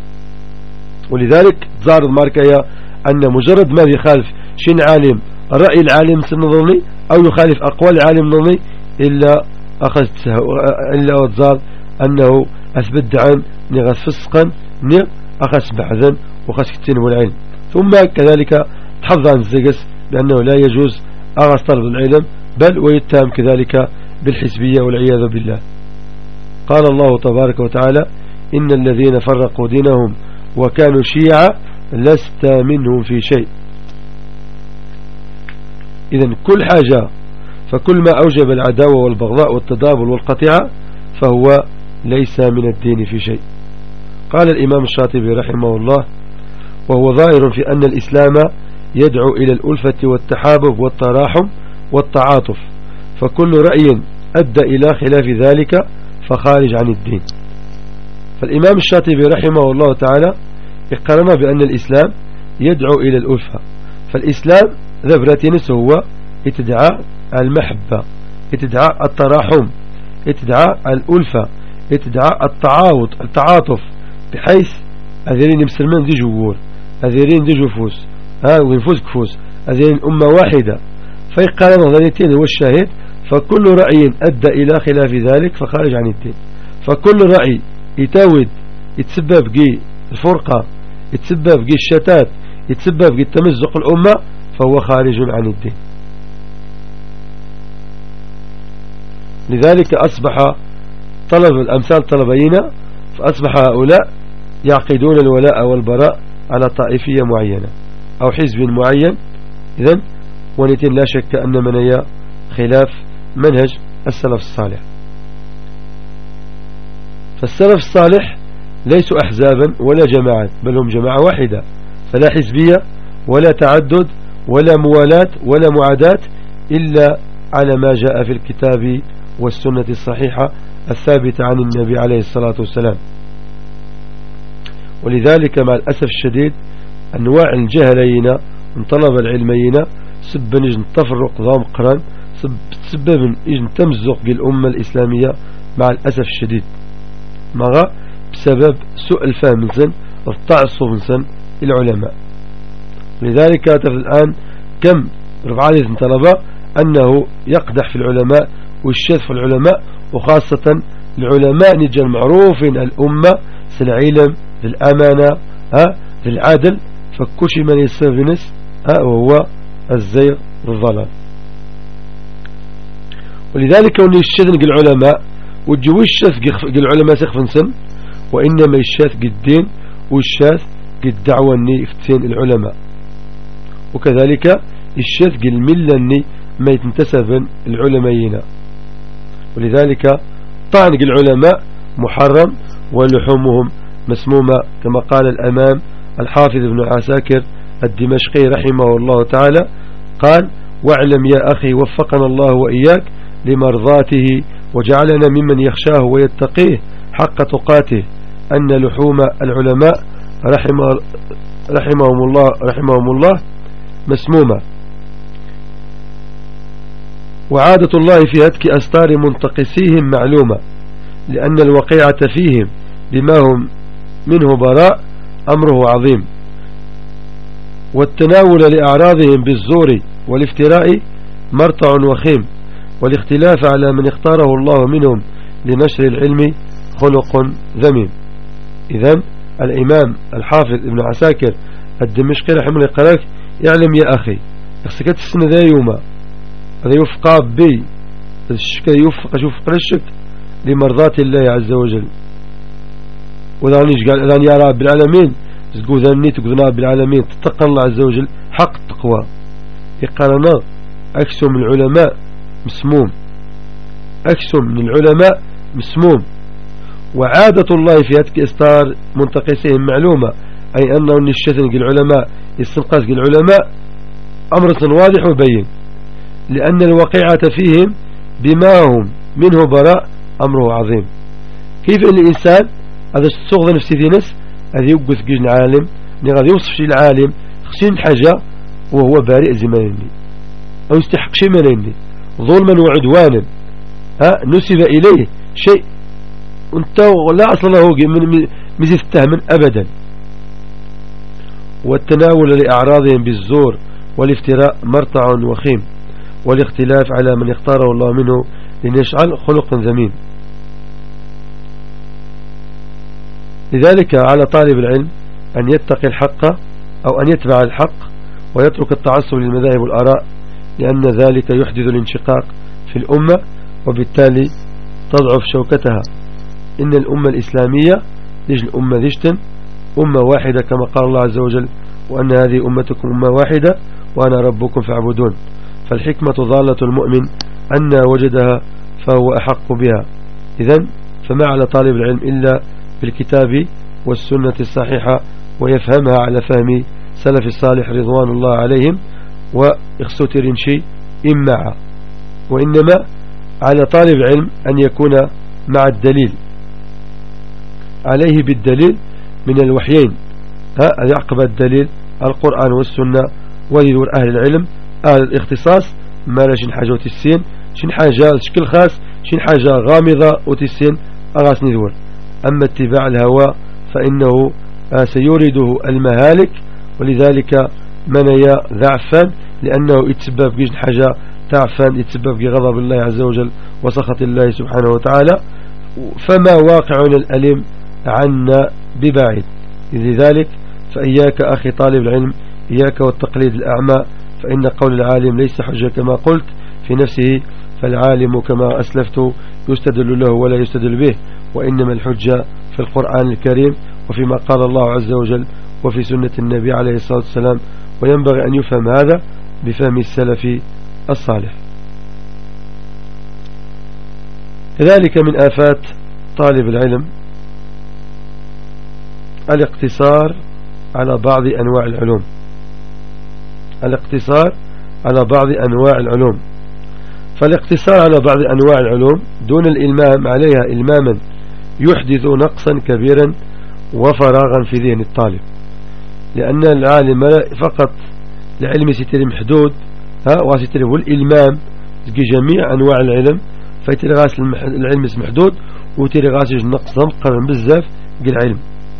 ولذلك تظهر الماركة أن مجرد ما يخالف شين عالم رأي العالم النظري أو يخالف أقوال العالم النظري إلا أخذت إلا وتظهر أنه أثبت عن نغس فسقا نغ أخذ بعثا وخذ كتين والعلم. ثم كذلك تحفظ عن الزقس بأنه لا يجوز أغاث طلب العلم، بل ويتهم كذلك بالحزبية والعياذ بالله. قال الله تبارك وتعالى إن الذين فرقوا دينهم وكانوا شيعا لست منهم في شيء. إذن كل حاجة فكل ما أوجب العداوة والبغضاء والتدابر والقطيعة فهو ليس من الدين في شيء. قال الإمام الشاطبي رحمه الله وهو ظاهر في أن الإسلام يدعو إلى الألفة والتحابب والتراحم والتعاطف، فكل رأي أدى إلى خلاف ذلك فخارج عن الدين. فالإمام الشاطبي رحمه الله تعالى يقرنا بأن الإسلام يدعو إلى الألفة، فالإسلام ذبرتينس هو اتدعاء المحبة، اتدعاء التراحم، اتدعاء الألفة، اتدعاء التعاوض التعاطف، بحيث أذيرين مسلمين دي جوور أذيرين دي جفوس ها وينفوز كفوس أذيرين أمة واحدة. فيقارن ذلكين هو الشاهد، فكل رأي أدى إلى خلاف ذلك فخارج عن الدين. فكل رأي يتاود يتسبب جي الفرقة، يتسبب جي الشتات، يتسبب جي التمزق الأمة، فهو خارج عن الدين. لذلك أصبح طلب الأمثال طلبين، فأصبح هؤلاء يعقدون الولاء والبراء على طائفية معينة أو حزب معين. إذن ونتين لا شك أن من خلاف منهج السلف الصالح. فالسلف الصالح ليسوا أحزابا ولا جماعات، بل هم جماعة واحدة، فلا حزبية ولا تعدد ولا موالاة ولا معاداة إلا على ما جاء في الكتاب والسنة الصحيحة الثابتة عن النبي عليه الصلاة والسلام. ولذلك مع الأسف الشديد أنواع الجهلين من طلب العلمين سبا يجن تفرق ضام قران، سبب يجن تمزق بالأمة الإسلامية مع الأسف الشديد، مع بسبب سوء الفهم سن والتعصب سن العلماء. لذلك الآن كم رفعالي طلبة أنه يقدح في العلماء والشذ في العلماء، وخاصة العلماء نجا معروفين الأمة سالعلم للأمانة ها للعدل، فكش من يصير بنس ها وهو الزيغ والضلال. ولذلك كون يشذ العلماء وتجوش الشاث العلماء سخفن سن، وإنما الشاث الدين والشاث الدعوة اني يفتين العلماء، وكذلك الشاث الملة اني ما يتنتسب العلماء. ولذلك طعن العلماء محرم ولحومهم مسمومة، كما قال الأمام الحافظ ابن عساكر الدمشقي رحمه الله تعالى قال: واعلم يا أخي وفقنا الله وإياك لمرضاته وجعلنا ممن يخشاه ويتقيه حق تقاته أن لحوم العلماء رحمه رحمهم الله رحمهم الله مسمومة، وعادة الله في هتك أستار منتقسيهم معلومة، لأن الوقيعة فيهم بما هم منه براء أمره عظيم، والتناول لأعراضهم بالزور والافتراء مرتع وخيم، والاختلاف على من اختاره الله منهم لنشر العلم خلق ذميم. إذن الإمام الحافظ ابن عساكر الدمشقي رحمه الله قال لك اعلم يا أخي اخسكت السنة ذا يوما هذا يفقى بي الشك يوفق يوفق الشك لمرضات الله عز وجل. وذاني قال الآن يا رب العالمين تقول ذني تقول رب العالمين تتقى الله عز وجل حق التقوى. يقالنا أكثر من العلماء مسموم أكثر من العلماء مسموم. وعادة الله في هذه إصدار منتقسهم معلومة أي أنه الشتن العلماء يستنقص العلماء أمر واضح وبين لأن الواقعة فيهم بما هم منه براء أمره عظيم. كيف أن الإنسان هذا الصغر نفسي في نفس هذا يوقف جيش العالم غادي يوصف شيء العالم خصين حاجة وهو بارئ زماني أو يستحق شيء مني ظلما وعدوانا ها نسب إليه شيء وانت لا أصل له من مزيف التهم أبدا. والتناول لأعراضهم بالزور والافتراء مرتع وخيم والاختلاف على من اختاره الله منه لنشعل خلق ذميم. لذلك على طالب العلم أن يتقي الحق أو أن يتبع الحق ويترك التعصب للمذاهب والآراء لأن ذلك يحدث الانشقاق في الأمة وبالتالي تضعف شوكتها. إن الأمة الإسلامية يجل الأمة ذشتن أمة واحدة كما قال الله عز وجل وأن هذه أمتكم أمة واحدة وأنا ربكم فاعبدون. فالحكمة ضالة المؤمن أن وجدها فهو أحق بها. إذن فما على طالب العلم إلا بالكتاب والسنة الصحيحة ويفهمها على فهم سلف الصالح رضوان الله عليهم وإخسوتر شيء إمعا. وإنما على طالب العلم أن يكون مع الدليل عليه بالدليل من الوحيين ها يعقب الدليل القرآن والسنة ويدور أهل العلم أهل الاختصاص ما لا شين حاجة وتسين شين حاجة شكل خاص شين حاجة غامضة وتسين أغاس ندور. أما اتباع الهوى فإنه سيورده المهالك ولذلك منيا ضعفا لأنه يتسبب في حاجة تعفا يتسبب في غضب الله عز وجل وسخط الله سبحانه وتعالى. فما واقعنا الألم عنا ببعيد. لذلك فإياك أخي طالب العلم إياك والتقليد الأعمى فإن قول العالم ليس حجة كما قلت في نفسه فالعالم كما أسلفت يستدل له ولا يستدل به وإنما الحجة في القرآن الكريم وفيما قال الله عز وجل وفي سنة النبي عليه الصلاة والسلام. وينبغي أن يفهم هذا بفهم السلف الصالح. كذلك من آفات طالب العلم الاقتصار على بعض أنواع العلوم الاقتصار على بعض أنواع العلوم فالاقتصار على بعض أنواع العلوم دون الإلمام عليها إلماما يحدث نقصا كبيرا وفراغا في ذهن الطالب. لأن العالم فقط لعلم ستر محدود ها وستر والإلمام جميع أنواع العلم فيترغاس العلم محدود وترغاس نقص مقرن بزاف العلم.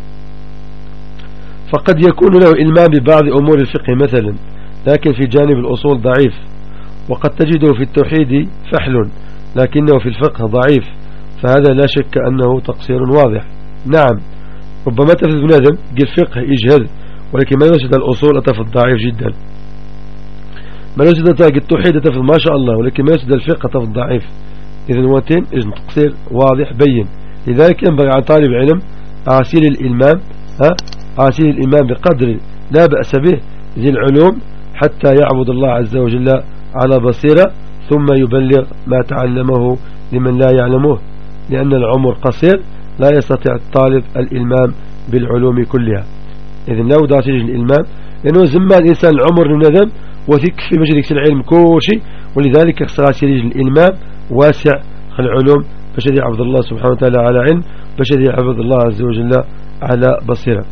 فقد يكون له إلمام ببعض أمور الفقه مثلا لكن في جانب الأصول ضعيف. وقد تجده في التوحيد فحل لكنه في الفقه ضعيف فهذا لا شك أنه تقصير واضح. نعم ربما تفد ابن آدم قل الفقه يجهد ولكن ما يوجد الأصول أتفد ضعيف جدا. ما يوجد التوحيد أتفد ما شاء الله ولكن ما يوجد الفقه أتفد ضعيف. إذن واتين إذن تقصير واضح بين. لذلك ينبغي على طالب علم عسير الإلمام ها عسير الإلمام بقدر لا بأس به ذي العلوم حتى يعبد الله عز وجل على بصيرة ثم يبلغ ما تعلمه لمن لا يعلمه. لأن العمر قصير لا يستطيع الطالب الإلمام بالعلوم كلها. إذن لو داتج الإلمام لأنه زمان الإنسان العمر لندم وتكفي مجلس العلم كوشي ولذلك خسر الإلمام واسع العلوم بشدي عبد الله سبحانه وتعالى على علم بشدي عبد الله عز وجل على بصيرة.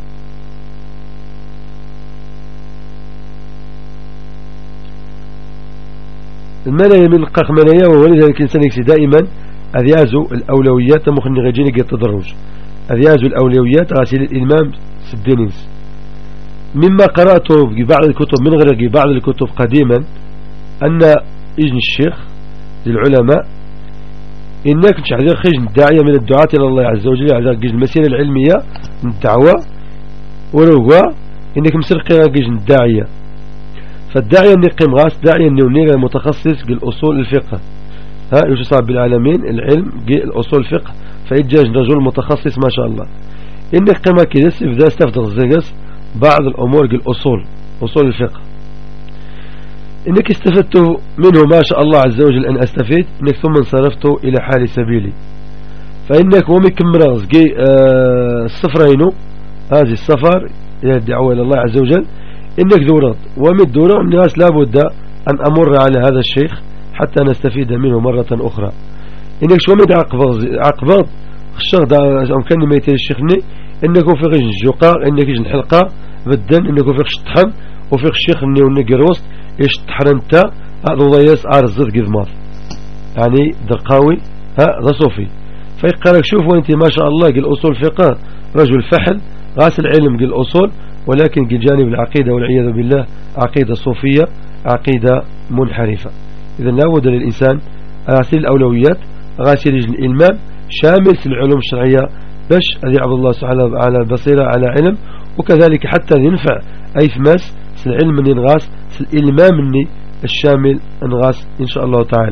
المنايا من القاق منايا ولذلك الإنسان يكسي دائما أذيازو الأولويات مخني غجيني قد تدرج أذيازو الأولويات غاسل الإلمام سبينينس. مما قرأته في بعض الكتب من غير بعض الكتب قديما أن إذن الشيخ للعلماء إنك مش عذر خيج الداعية من الدعاة إلى الله عز وجل عذر قيج المسيرة العلمية من الدعوة ولو هو إنك مسرقي قيج الداعية. فالداعية اللي قيم غاس داعية النونية متخصص بالأصول الفقه ها يصاب بالعالمين العلم الأصول الفقه فيجاج رجل متخصص ما شاء الله. إنك قيمة كده سيفدا استفدر الزيقس بعض الأمور الأصول أصول الفقه إنك استفدت منه ما شاء الله عز وجل أن أستفيد إنك ثم انصرفت إلى حال سبيلي. فإنك ومك مرغز جي آه السفرينو هذه السفر إلى الدعوة إلى الله عز وجل إنك دورات ومن دورة الناس لابد أن أمر على هذا الشيخ حتى نستفيد منه مرة أخرى. إنك شو مد عقبض عقبض الشيخ دا أمكاني ما يتري الشيخني إنك في غير الجوقا إنك يجن الحلقة بدن إنك في الشطحن وفي الشيخ إني ونقروست إيش تحرنتا هذا ضياس عارض قذ ماض يعني دقاوي ها ذا صوفي. فيقالك شوف وانت ما شاء الله قل أصول فقه رجل فحل غاسل علم قل أصول ولكن قل جانب العقيدة والعياذ بالله عقيدة صوفية عقيدة منحرفة. إذن لا بد للإنسان غاسل الأولويات غاسل الإلمام شامل في العلوم الشرعية باش أذي عبد الله سبحانه على بصيرة على علم وكذلك حتى ينفع أي فماس العلم من ينغاس الإلمام مني الشامل انغاس إن شاء الله تعالى.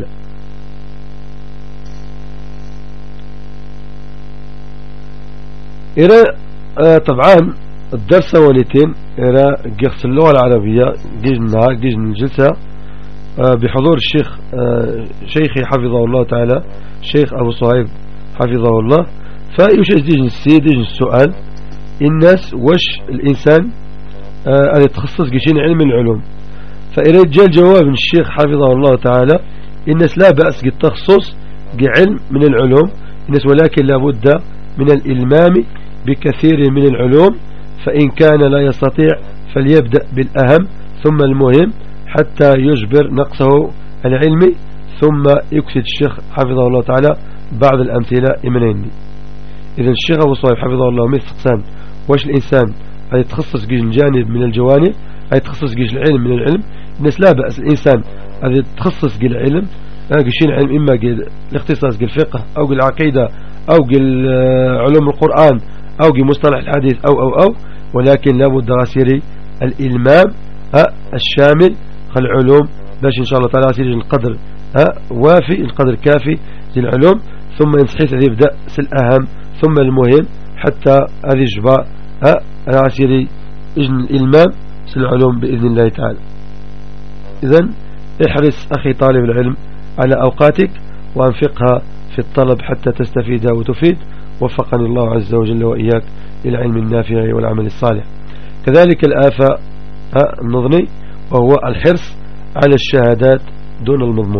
إرى آه طبعا الدرس وليتين إرى قيخص اللغة العربية جيجنا جيجنا الجلسة آه بحضور الشيخ آه شيخي حفظه الله تعالى الشيخ أبو صهيب حفظه الله. فيوش ديجن السيد ديجن السؤال الناس وش الإنسان آه يتخصص قشين علم العلوم. فإذا جاء الجواب من الشيخ حفظه الله تعالى الناس لا بأس بالتخصص بعلم من العلوم الناس ولكن لابد من الإلمام بكثير من العلوم فإن كان لا يستطيع فليبدأ بالأهم ثم المهم حتى يجبر نقصه العلمي ثم يكسد الشيخ حفظه الله تعالى بعض الأمثلة إمنيني. إذن الشيخ أبو صهيب حفظه الله مثل واش الإنسان يتخصص جيج جانب من الجوانب يتخصص جيج العلم من العلم الناس لا بأس الإنسان هذا يتخصص جيج العلم قشين علم إما جيل الاختصاص جيل الفقه أو جيل العقيدة أو جيل علوم القرآن أو جيل مصطلح الحديث أو أو أو ولكن لابد غسيري الإلمام الشامل العلوم باش إن شاء الله تعالى غسيري القدر وافي القدر كافي للعلوم ثم ينصحيث يبدأ سالأهم ثم المهم حتى هذه الجباء غسيري إجن الإلمام سالعلوم بإذن الله تعالى. إذن احرص أخي طالب العلم على أوقاتك وأنفقها في الطلب حتى تستفيد وتفيد. وفقني الله عز وجل وإياك إلى علم النافع والعمل الصالح. كذلك الآفة النظني وهو الحرص على الشهادات دون المضمون.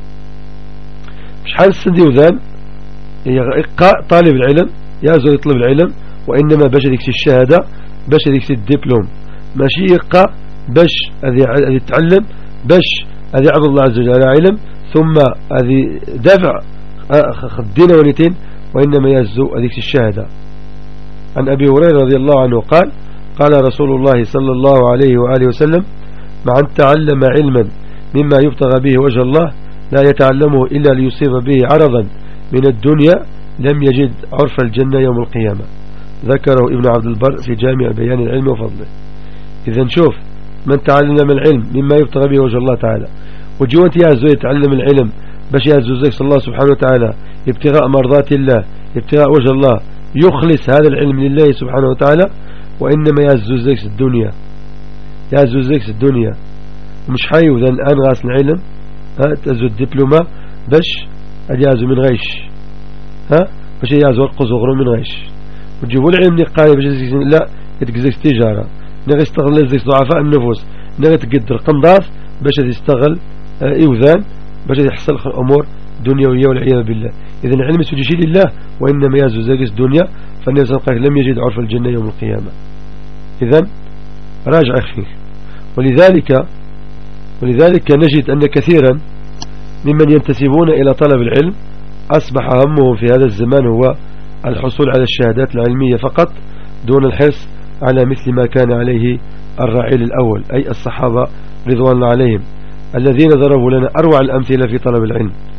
مش حارس سندي وذان طالب العلم يازو يطلب العلم وإنما باش ديكسي الشهادة باش ديكسي الدبلوم ماشي يقع باش هذه يتعلم باش هذه عبد الله عز وجل على علم ثم هذه دافع خدين ونتين وإنما يزو هذه الشهادة. عن أبي هريرة رضي الله عنه قال قال رسول الله صلى الله عليه وآله وسلم من تعلم علما مما يبتغى به وجه الله لا يتعلمه إلا ليصيب به عرضا من الدنيا لم يجد عرف الجنة يوم القيامة. ذكره ابن عبد البر في جامع بيان العلم وفضله. إذا نشوف من تعلم العلم مما يبتغى به وجه الله تعالى وجوانت يعزو يتعلم العلم باش يعزو زيك الله سبحانه وتعالى ابتغاء مرضات الله ابتغاء وجه الله يخلص هذا العلم لله سبحانه وتعالى وإنما يعزو زيك الدنيا يعزو زيك الدنيا مش حي وذا الآن غاس العلم ها تأزو الدبلومة باش يعزو من غيش ها باش يعزو القزغر من غيش وتجيبوا العلم نقاية باش لا يتقزيك تجارة نغي يستغل زيك ضعفاء النفوس نغي تقدر قنضاف باش يستغل إيوذان باش يحصل الأمور دنيوية والعياذ بالله. إذن العلم سجيشي لله وإنما يعزو زيك الدنيا فالنبي صلى الله عليه وسلم لم يجد عرف الجنة يوم القيامة. إذن راجع أخي. ولذلك ولذلك نجد أن كثيرا ممن ينتسبون إلى طلب العلم أصبح همهم في هذا الزمان هو الحصول على الشهادات العلمية فقط دون الحرص على مثل ما كان عليه الرعيل الأول أي الصحابة رضوان الله عليهم الذين ضربوا لنا أروع الأمثلة في طلب العلم.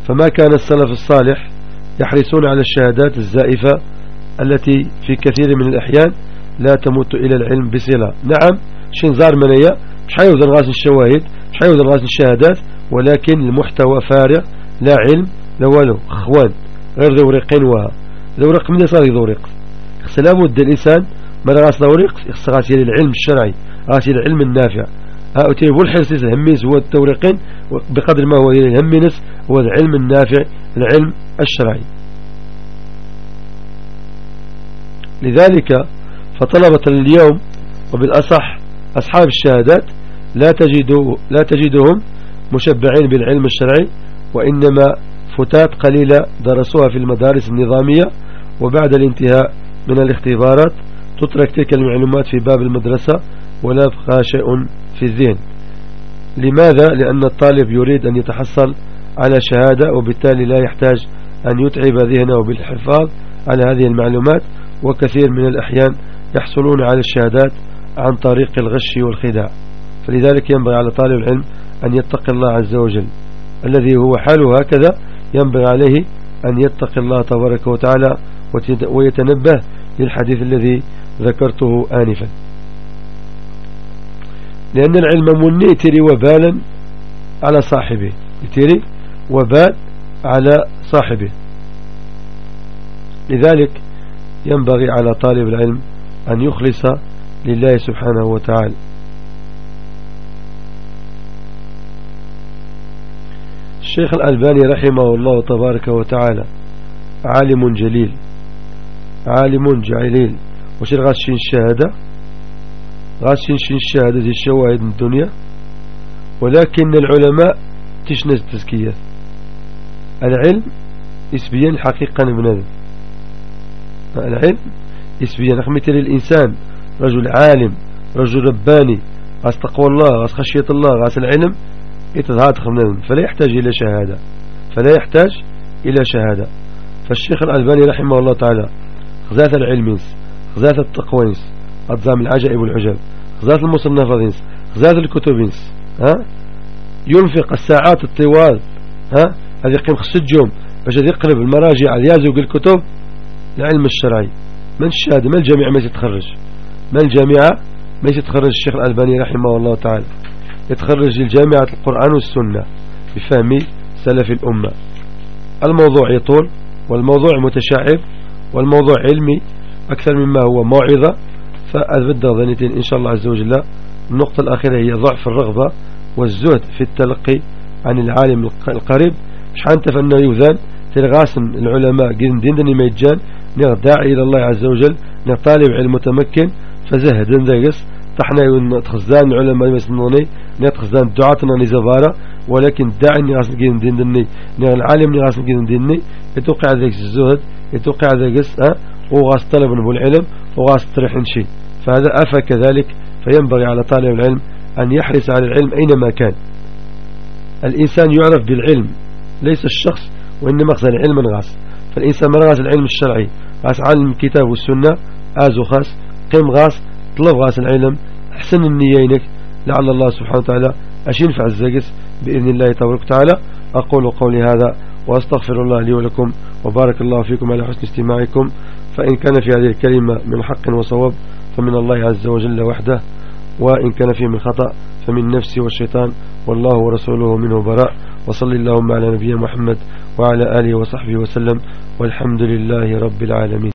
فما كان السلف الصالح يحرصون على الشهادات الزائفة التي في كثير من الأحيان لا تمت إلى العلم بصلة. نعم شنزار منية مش حيوذن غاس الشواهد مش حيوذن غاس الشهادات، ولكن المحتوى فارغ لا علم لولو اخوان غير ذورقين وها ذورق من صار يذورق. لا بد الإنسان ما غاس ذورق غاس العلم الشرعي غاس العلم النافع. هؤلاء والحرص الهميس هو التورقين بقدر ما هو الهمينس هو العلم النافع العلم الشرعي. لذلك فطلبة اليوم وبالأصح أصحاب الشهادات لا تجدوا لا تجدهم مشبعين بالعلم الشرعي، وإنما فتات قليلة درسوها في المدارس النظامية، وبعد الانتهاء من الاختبارات تترك تلك المعلومات في باب المدرسة ولا يبقى شيء في الذهن. لماذا؟ لأن الطالب يريد أن يتحصل على شهادة، وبالتالي لا يحتاج أن يتعب ذهنه بالحفاظ على هذه المعلومات، وكثير من الأحيان يحصلون على الشهادات عن طريق الغش والخداع. فلذلك ينبغي على طالب العلم أن يتقي الله عز وجل الذي هو حاله هكذا، ينبغي عليه أن يتقي الله تبارك وتعالى ويتنبه للحديث الذي ذكرته آنفا، لأن العلم من يتري وبالا على صاحبه يتري وبال على صاحبه. لذلك ينبغي على طالب العلم أن يخلص لله سبحانه وتعالى. الشيخ الألباني رحمه الله تبارك وتعالى عالم جليل عالم جليل وشير غاشين الشهادة غاشين شين الشهادة زي الشواهد من الدنيا، ولكن العلماء تشنز التزكية. العلم يسبيا حقيقة بنادم، العلم يسبيا مثل الإنسان رجل عالم رجل رباني غاس تقوى الله غاس خشية الله غاس العلم يتظهر خمنا، فلا يحتاج إلى شهادة فلا يحتاج إلى شهادة. فالشيخ الألباني رحمه الله تعالى خزاث العلم خزاث التقوى أضزام العجائب والعجب خزاث المصنفات خزاث الكتب ها ينفق الساعات الطوال ها هذه يقيم خص الجوم باش يقلب المراجع يازوق الكتب العلم الشرعي. من الشهادة ما الجامعة ما يتخرج ما الجامعة ما يتخرج الشيخ الألباني رحمه الله تعالى يتخرج الجامعة القرآن والسنة بفهم سلف الأمة. الموضوع يطول والموضوع متشعب والموضوع علمي أكثر مما هو موعظة، فأبدأ ظنيتين إن شاء الله عز وجل. النقطة الأخيرة هي ضعف الرغبة والزهد في التلقي عن العالم القريب. مش حانتف أنه يوذان تلغاسم العلماء قين دين دين ما يتجان داعي إلى الله عز وجل طالب علم متمكن فزهد ذاقس طحنا تخزان العلماء يسنوني نتخزان دعاتنا نزبارة، ولكن داعي نغاس قين دين ديني العالم نغاس قين ديني يتوقع ذاك الزهد يتوقع ذاقس أه وغاس طلب نبو العلم وغاس طرح شيء، فهذا أفى كذلك. فينبغي على طالب العلم أن يحرص على العلم أينما كان. الإنسان يعرف بالعلم ليس الشخص، وإنما غاس العلم غاس. فالإنسان من غاس العلم الشرعي غاس علم الكتاب والسنة آزو خاس قيم غاس طلب غاس العلم احسن النيينك لعل الله سبحانه وتعالى أش ينفع الزاقس بإذن الله تبارك وتعالى. أقول قولي هذا وأستغفر الله لي ولكم، وبارك الله فيكم على حسن استماعكم. فإن كان في هذه الكلمة من حق وصواب فمن الله عز وجل وحده، وإن كان فيه من خطأ فمن نفسي والشيطان، والله ورسوله منه براء. وصل اللهم على نبينا محمد وعلى آله وصحبه وسلم، والحمد لله رب العالمين.